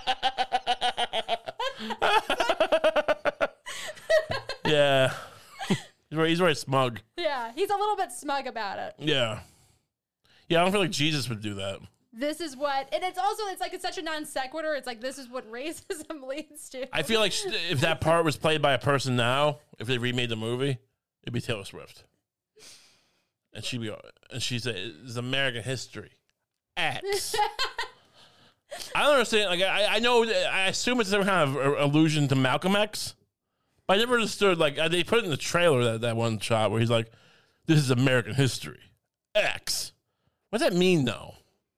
Yeah. He's very smug. Yeah, he's a little bit smug about it. Yeah. Yeah, I don't feel like Jesus would do that. This is what, and it's such a non sequitur. It's like, this is what racism leads to. I feel like if that part was played by a person now, if they remade the movie, it'd be Taylor Swift. And she'd say, it's American History X. I don't understand. Like, I know, I assume it's some kind of allusion to Malcolm X. But I never understood, like, they put it in the trailer, that one shot where he's like, this is American History X. What does that mean, though?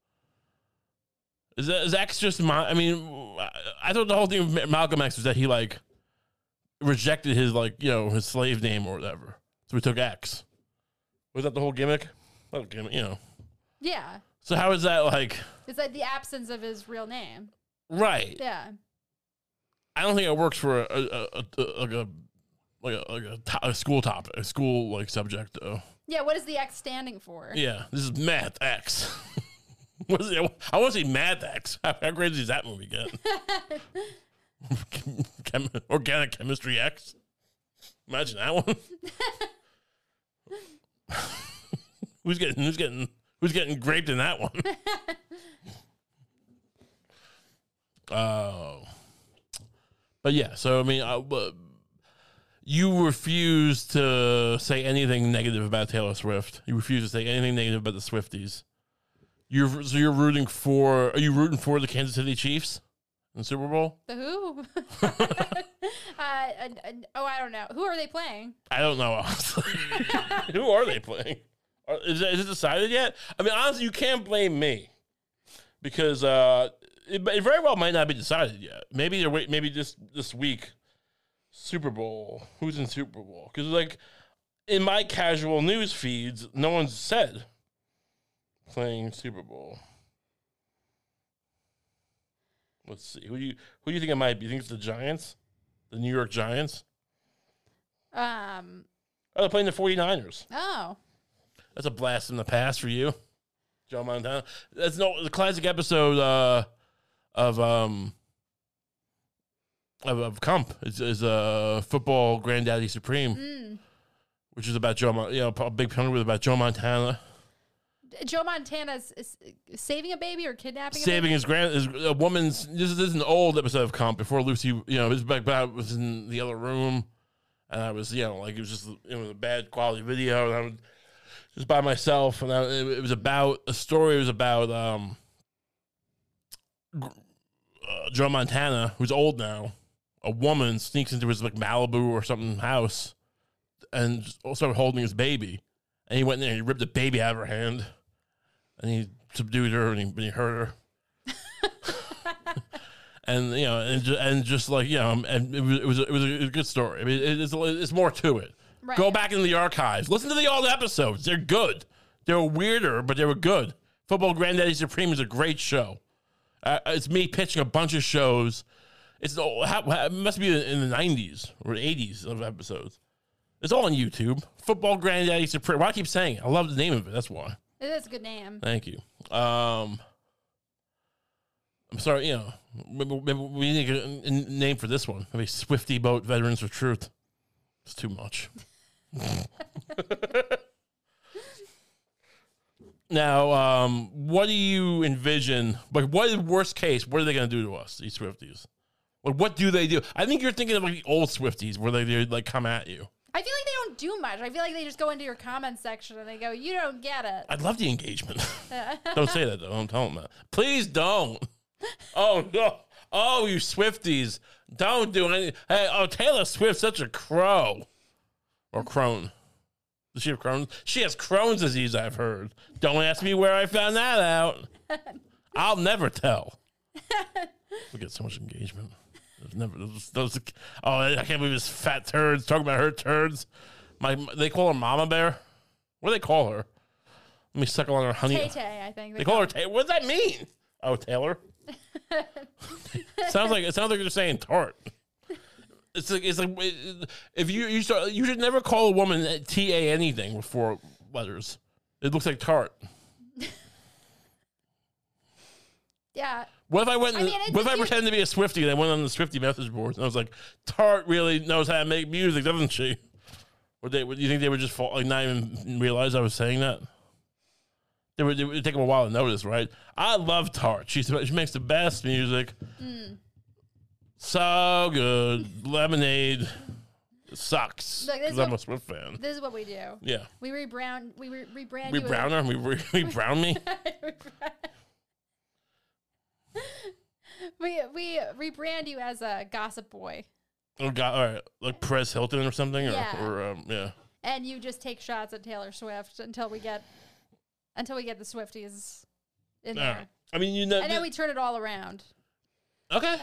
Is X just I thought the whole thing with Malcolm X was that he, like, rejected his, like, his slave name or whatever. So he took X. Was that the whole gimmick? Not gimmick, Yeah. So how is that, like... It's like the absence of his real name. Right. Yeah. I don't think it works for a school topic, a school, like, subject, though. Yeah, what is the X standing for? Yeah, this is Math X. What is it? I want to see Math X. How crazy does that movie get? Organic Chemistry X. Imagine that one. Who's getting graped in that one? Oh. But yeah, so I mean, You refuse to say anything negative about Taylor Swift. You refuse to say anything negative about the Swifties. So you're rooting for? Are you rooting for the Kansas City Chiefs in the Super Bowl? The who? I don't know. Who are they playing? I don't know. Honestly. Who are they playing? Is it decided yet? I mean, honestly, you can't blame me because it very well might not be decided yet. Maybe they're wait. Maybe this week. Super Bowl. Who's in Super Bowl? Because, like, in my casual news feeds, no one's said playing Super Bowl. Let's see. Who do you think it might be? You think it's the Giants? The New York Giants? Oh, they're playing the 49ers. Oh. That's a blast from the past for you, Joe Montana. That's the classic episode of Kump is Football Granddaddy Supreme, which is about a big penalty was about Joe Montana. Joe Montana's saving a baby or kidnapping saving a baby? his a woman's. This is an old episode of Kump before Lucy. His back was in the other room, and I was like it was just a bad quality video, and I was just by myself, and it was about a story. It was about Joe Montana, who's old now. A woman sneaks into his Malibu or something house and started holding his baby. And he went in there and he ripped the baby out of her hand. And he subdued her and he hurt her. And it was a good story. I mean, it's more to it. Right. Go back into the archives. Listen to the old episodes. They're good. They were weirder, but they were good. Football Granddaddy Supreme is a great show. It's me pitching a bunch of shows. It must be in the 90s or 80s of episodes. It's all on YouTube. Football Granddaddy Supreme. Why I keep saying it? I love the name of it. That's why. It is a good name. Thank you. I'm sorry, maybe we need a name for this one. Maybe Swifty Boat Veterans for Truth. It's too much. Now, what do you envision? Like, what is worst case? What are they going to do to us, these Swifties? Like, what do they do? I think you're thinking of the old Swifties where they come at you. I feel like they don't do much. I feel like they just go into your comment section and they go, "You don't get it." I'd love the engagement. Don't say that though. Don't tell them that. Please don't. Oh no. Oh, you Swifties, don't do anything. Hey, Taylor Swift's such a crow or crone. Does she have Crohn's? She has Crohn's disease, I've heard. Don't ask me where I found that out. I'll never tell. We get so much engagement. I can't believe this fat turds talking about her turds. They call her Mama Bear. What do they call her? Let me suckle on her honey. Tay-Tay, I think. They call her Tay. What does that mean? Oh, Taylor. Sounds like they're saying tart. It's like if you start, you should never call a woman T-A anything with 4 letters. It looks like tart. Yeah. What if I pretended to be a Swiftie and I went on the Swiftie message boards and I was like, Tart really knows how to make music, doesn't she? Would you think they would just not even realize I was saying that? It would take them a while to notice, right? I love Tart. She makes the best music. So good. Lemonade sucks. Because I'm a Swift fan. This is what we do. Yeah. We rebrand. We rebrand. We brown her. We brown me. We rebrand you as a gossip boy. Oh God! All right, like Perez Hilton or something, or yeah. And you just take shots at Taylor Swift until we get the Swifties in there. Right. I mean, and then we turn it all around. Okay.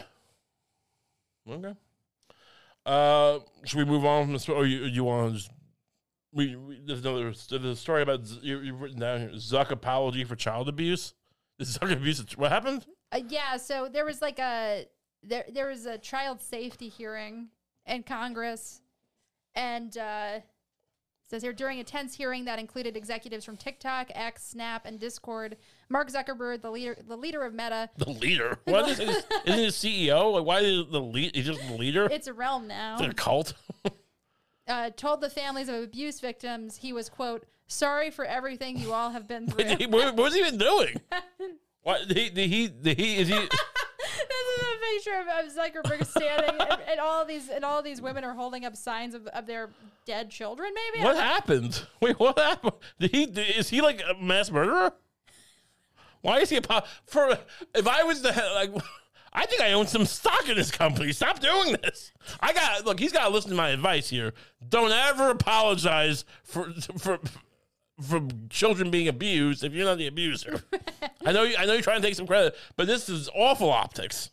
Should we move on from this? Or you want to just? There's a story about you've written down here. Zuck apology for child abuse. Is Zuck abuse? What happened? Yeah, so there was there was a child safety hearing in Congress, and says here during a tense hearing that included executives from TikTok, X, Snap, and Discord, Mark Zuckerberg, the leader of Meta. The leader? What is it? Isn't he a CEO? Like, why is the lead? He's just the leader. It's a realm now. It's a cult. Told the families of abuse victims he was, quote, sorry for everything you all have been through. What was he even doing? What is he? This is a picture of Zuckerberg standing, and all these women are holding up signs of their dead children. Maybe What happened? Wait, what happened? Is he like a mass murderer? Why is he if I was the head, like, I think I own some stock in this company. Stop doing this. He's got to listen to my advice here. Don't ever apologize for children being abused if you're not the abuser. I know you're trying to take some credit, but this is awful optics.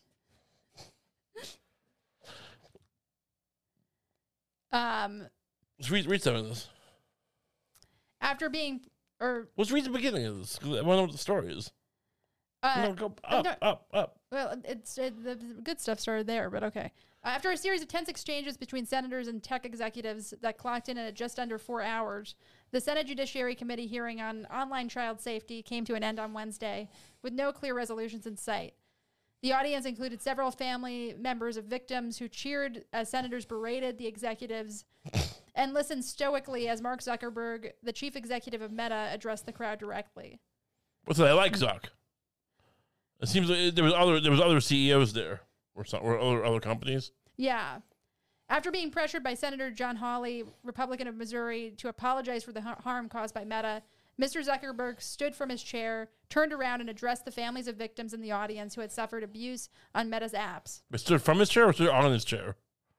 Let's read some of this. After being, let's read the beginning of this. I want to know what the story is. Go up. Well, the good stuff started there, but okay. After a series of tense exchanges between senators and tech executives that clocked in at just under 4 hours, the Senate Judiciary Committee hearing on online child safety came to an end on Wednesday, with no clear resolutions in sight. The audience included several family members of victims who cheered as senators berated the executives and listened stoically as Mark Zuckerberg, the chief executive of Meta, addressed the crowd directly. What's that? I like Zuck. It seems like there was other CEOs there, or other companies. Yeah. After being pressured by Senator John Hawley, Republican of Missouri, to apologize for the harm caused by Meta, Mr. Zuckerberg stood from his chair, turned around, and addressed the families of victims in the audience who had suffered abuse on Meta's apps. But stood from his chair or stood on his chair?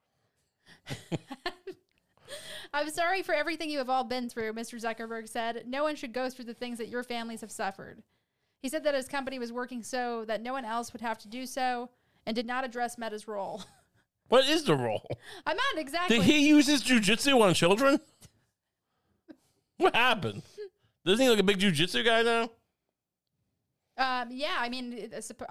I'm sorry for everything you have all been through, Mr. Zuckerberg said. No one should go through the things that your families have suffered. He said that his company was working so that no one else would have to do so and did not address Meta's role. What is the role? I'm not exactly. Did he use his jujitsu on children? What happened? Doesn't he look a big jujitsu guy now? Yeah, I mean,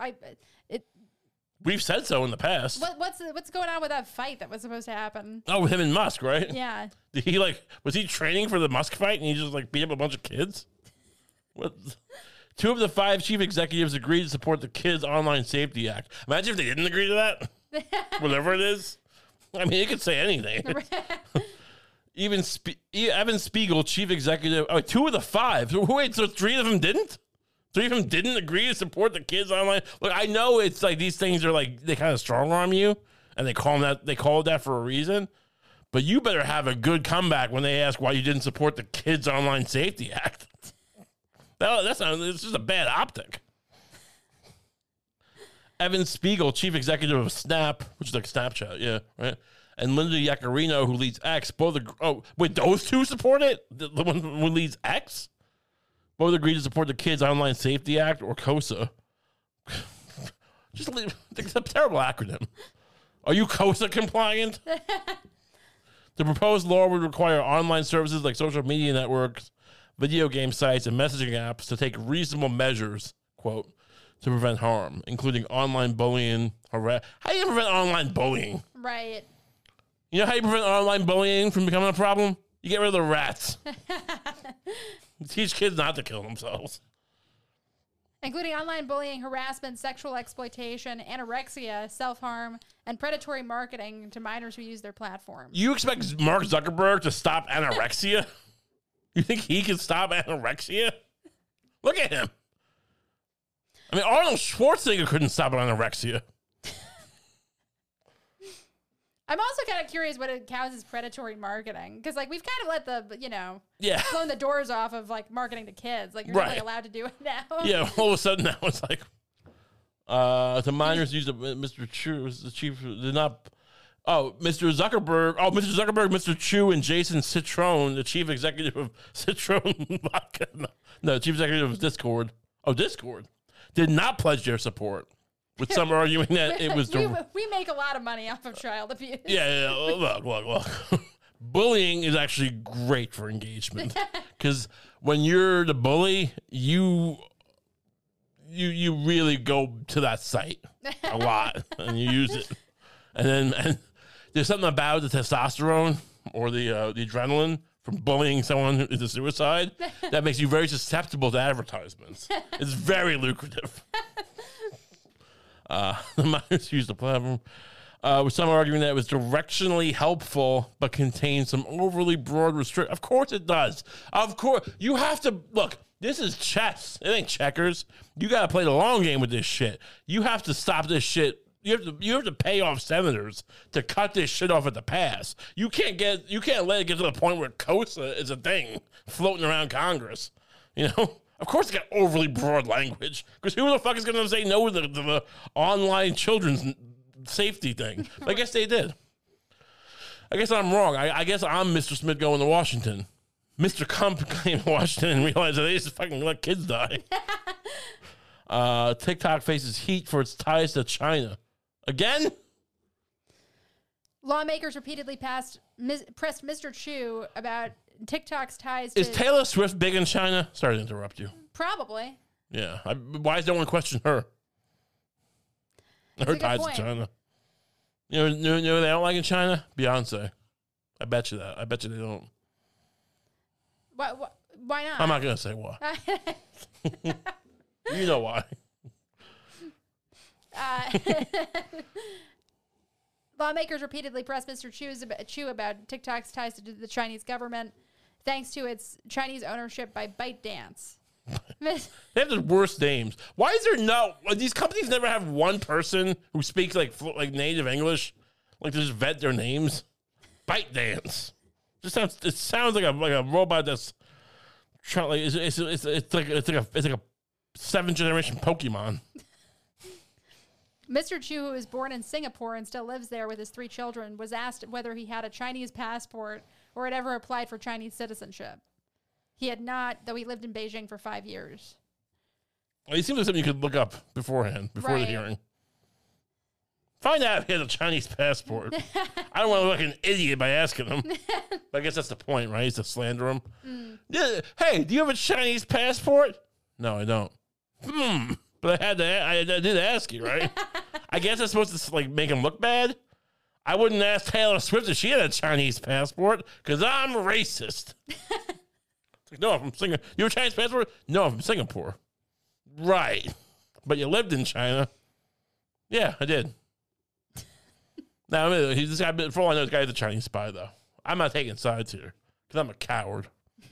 we've said so in the past. What's going on with that fight that was supposed to happen? Oh, with him and Musk, right? Yeah. Did he was he training for the Musk fight and he just beat up a bunch of kids? What? 2 of the 5 chief executives agreed to support the Kids Online Safety Act. Imagine if they didn't agree to that. Whatever it is. I mean, it could say anything. Even Evan Spiegel, chief executive. Oh, 2 of the 5. Wait, so 3 of them didn't? 3 of them didn't agree to support the Kids Online. Look, I know it's like these things are they kind of strong arm you, and they call it that for a reason. But you better have a good comeback when they ask why you didn't support the Kids Online Safety Act. It's just a bad optic. Evan Spiegel, chief executive of Snap, which is like Snapchat, yeah, right? And Linda Yaccarino, who leads X, those 2 support it? The one who leads X? Both agreed to support the Kids Online Safety Act, or KOSA. It's a terrible acronym. Are you KOSA compliant? The proposed law would require online services like social media networks, video game sites, and messaging apps to take reasonable measures, quote, to prevent harm, including online bullying. How do you prevent online bullying? Right. You know how you prevent online bullying from becoming a problem? You get rid of the rats. Teach kids not to kill themselves. Including online bullying, harassment, sexual exploitation, anorexia, self-harm, and predatory marketing to minors who use their platform. You expect Mark Zuckerberg to stop anorexia? You think he can stop anorexia? Look at him. I mean, Arnold Schwarzenegger couldn't stop anorexia. I'm also kind of curious what it counts as predatory marketing. Because, we've kind of let blown the doors off of, marketing to kids. You're not allowed to do it now. Yeah, all of a sudden now it's the minors used Mr. Chu was the chief, did not... Oh, Mr. Zuckerberg, Mr. Chu, and Jason Citron, the chief executive of Citron Vodka. No, chief executive of Discord. Oh, Discord. Did not pledge their support, with some arguing that it was... we make a lot of money off of child abuse. Yeah. Look. Bullying is actually great for engagement. Because when you're the bully, you really go to that site a lot, and you use it. And there's something about the testosterone or the adrenaline from bullying someone into suicide that makes you very susceptible to advertisements. It's very lucrative. The minors used the platform, with some arguing that it was directionally helpful but contained some overly broad restrictions. Of course it does. Of course. You have to... Look, this is chess. It ain't checkers. You got to play the long game with this shit. You have to stop this shit you have to pay off senators to cut this shit off at the pass. You can't let it get to the point where COSA is a thing floating around Congress. You know, of course it got overly broad language because who the fuck is going to say no to the online children's safety thing? I guess they did. I guess I'm wrong. I guess I'm Mr. Smith going to Washington. Mr. Kump came to Washington and realized that they just fucking let kids die. TikTok faces heat for its ties to China. Again? Lawmakers repeatedly pressed Mr. Chu about TikTok's ties to... Is Taylor Swift big in China? Sorry to interrupt you. Probably. Yeah. Why does no one question her? Her ties to China. You know they don't like in China? Beyonce. I bet you that. I bet you they don't. Why not? I'm not going to say why. You know why. Lawmakers repeatedly pressed Mr. Chu about TikTok's ties to the Chinese government, thanks to its Chinese ownership by ByteDance. They have the worst names. Why is there these companies never have one person who speaks like native English, like to just vet their names? ByteDance. It sounds like a robot that's trying like it's like a 7th generation Pokemon. Mr. Chu, who was born in Singapore and still lives there with his 3 children, was asked whether he had a Chinese passport or had ever applied for Chinese citizenship. He had not, though he lived in Beijing for 5 years. Well, it seems like something you could look up beforehand, before the hearing. Find out if he has a Chinese passport. I don't want to look like an idiot by asking him. But I guess that's the point, right? Is to slander him. Yeah, hey, do you have a Chinese passport? No, I don't. But I did ask you, right? I guess I'm supposed to like make him look bad. I wouldn't ask Taylor Swift if she had a Chinese passport because I'm racist. It's like, no, I'm from Singapore. You have a Chinese passport? No, I'm from Singapore. Right. But you lived in China. Yeah, I did. Now, for all I know, this guy is a Chinese spy, though. I'm not taking sides here because I'm a coward.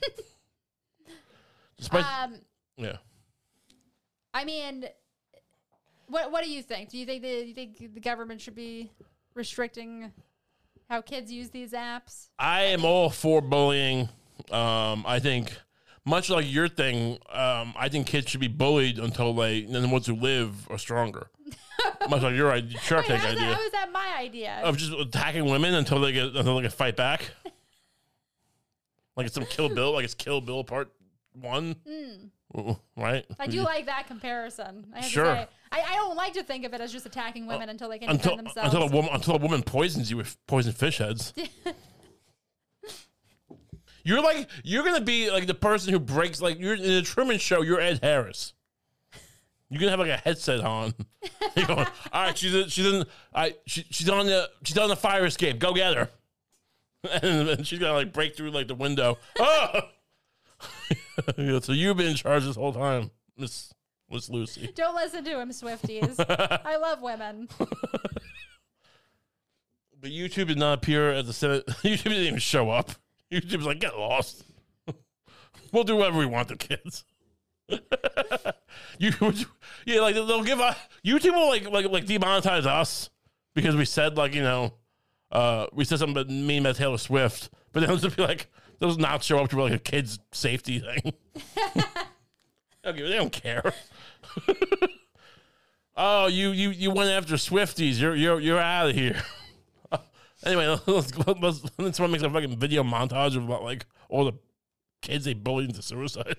Yeah. I mean, what do you think? Do you think the government should be restricting how kids use these apps? I am all for bullying. I think, much like your thing, I think kids should be bullied until the ones who live are stronger. Much like your idea, Shark Tank idea. How is that my idea? Of just attacking women until they can fight back. Like it's some Kill Bill, like it's Kill Bill Part 1. Right? I do like that comparison. I have sure. to say, I don't like to think of it as just attacking women until they can defend themselves. Until a woman poisons you with poisoned fish heads. You're gonna be like the person who breaks, like you're in the Truman Show. You're Ed Harris. You're gonna have like a headset on. You're going, all right, she's on the fire escape. Go get her. And she's gonna like break through like the window. Oh. So you've been in charge this whole time, Miss Lucy. Don't listen to him, Swifties. I love women. But YouTube did not appear at the Senate. YouTube didn't even show up. YouTube was like, get lost. We'll do whatever we want to kids. Like they'll give us. YouTube will like demonetize us because we said we said something mean about Taylor Swift, but then they'll just be like. Those not show up to like a kid's safety thing. They don't care. Oh, you went after Swifties. You're out of here. Anyway, someone makes a fucking video montage of about like all the kids they bullied into suicide.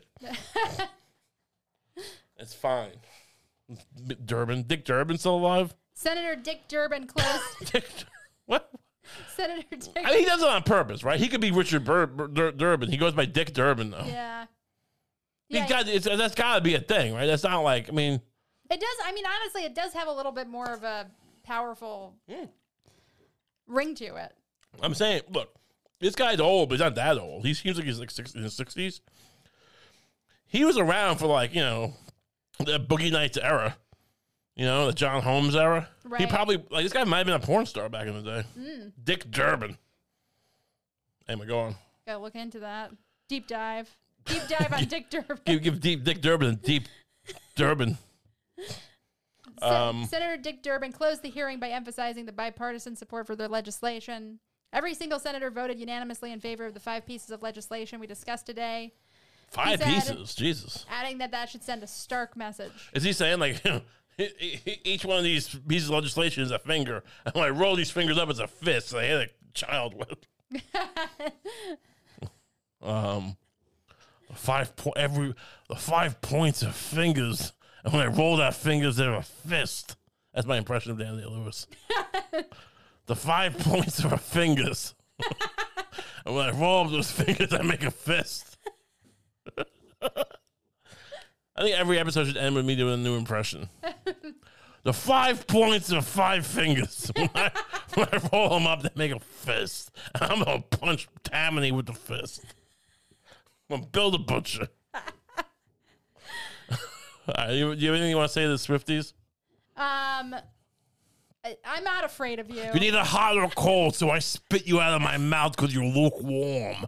It's fine. Dick Durbin still alive? Senator Dick Durbin close. What? Senator Dick. I mean, he does it on purpose, right? He could be Richard Durbin. He goes by Dick Durbin, though. Yeah. That's got to be a thing, right? That's not like, I mean. It does. I mean, honestly, it does have a little bit more of a powerful ring to it. I'm saying, look, this guy's old, but he's not that old. He seems like he's like in his 60s. He was around for the Boogie Nights era. The John Holmes era. Right. He probably, this guy might have been a porn star back in the day. Dick Durbin. Anyway, go on. Gotta look into that. Deep dive on Dick Durbin. Give Dick Durbin a deep Durbin. Senator Dick Durbin closed the hearing by emphasizing the bipartisan support for their legislation. Every single senator voted unanimously in favor of the 5 pieces of legislation we discussed today. 5 pieces? Jesus. Adding that should send a stark message. Is he saying, like, each one of these pieces of legislation is a finger, and when I roll these fingers up, it's a fist I hit a child with? The 5 points of fingers, and when I roll that fingers, they're a fist. That's my impression of Daniel Lewis. The 5 points of her fingers, and when I roll up those fingers, I make a fist. I think every episode should end with me doing a new impression. The 5 points of 5 fingers. When I roll them up, they make a fist. And I'm going to punch Tammany with the fist. I'm Bill the Butcher. Do you have anything you want to say to the Swifties? I'm not afraid of you. You need a hot or cold, so I spit you out of my mouth because you're lukewarm.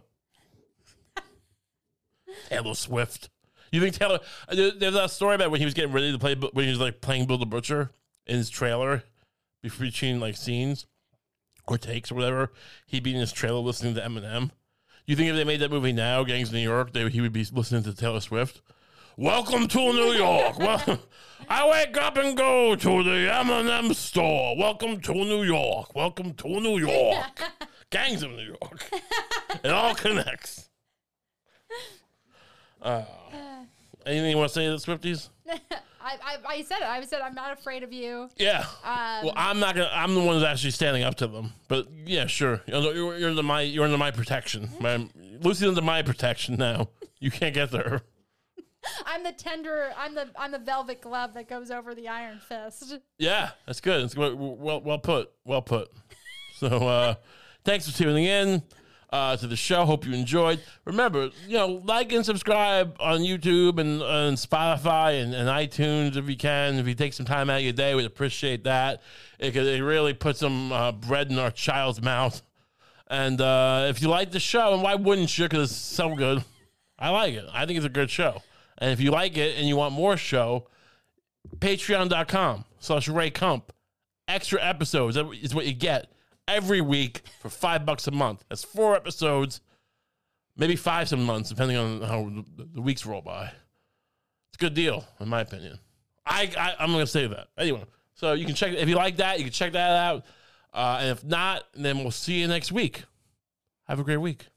Taylor Swift. You think Taylor? There's a story about when he was getting ready to play, when he was like playing Bill the Butcher in his trailer, between like scenes or takes or whatever. He'd be in his trailer listening to Eminem. You think if they made that movie now, Gangs of New York, he would be listening to Taylor Swift? Welcome to New York. Well, I wake up and go to the M&M store. Welcome to New York. Welcome to New York. Gangs of New York. It all connects. Anything you want to say to the Swifties? I said it. I said I'm not afraid of you. Yeah. Well, I'm not gonna. I'm the one who's actually standing up to them. But yeah, sure. You're under my protection. Lucy's under my protection now. You can't get to her. I'm the tender. I'm the velvet glove that goes over the iron fist. Yeah, that's good. It's well put. Well put. So thanks for tuning in to the show. Hope you enjoyed. Remember, like and subscribe on YouTube and Spotify and iTunes if you can. If you take some time out of your day, we'd appreciate that. It really puts some bread in our child's mouth. And if you like the show, and why wouldn't you? Because it's so good. I like it. I think it's a good show. And if you like it and you want more show, patreon.com/Ray Kump. Extra episodes is what you get every week for $5 a month. That's 4 episodes, maybe 5 some months, depending on how the weeks roll by. It's a good deal, in my opinion. I'm going to say that. Anyway, so you can check, if you like that, you can check that out. And if not, then we'll see you next week. Have a great week.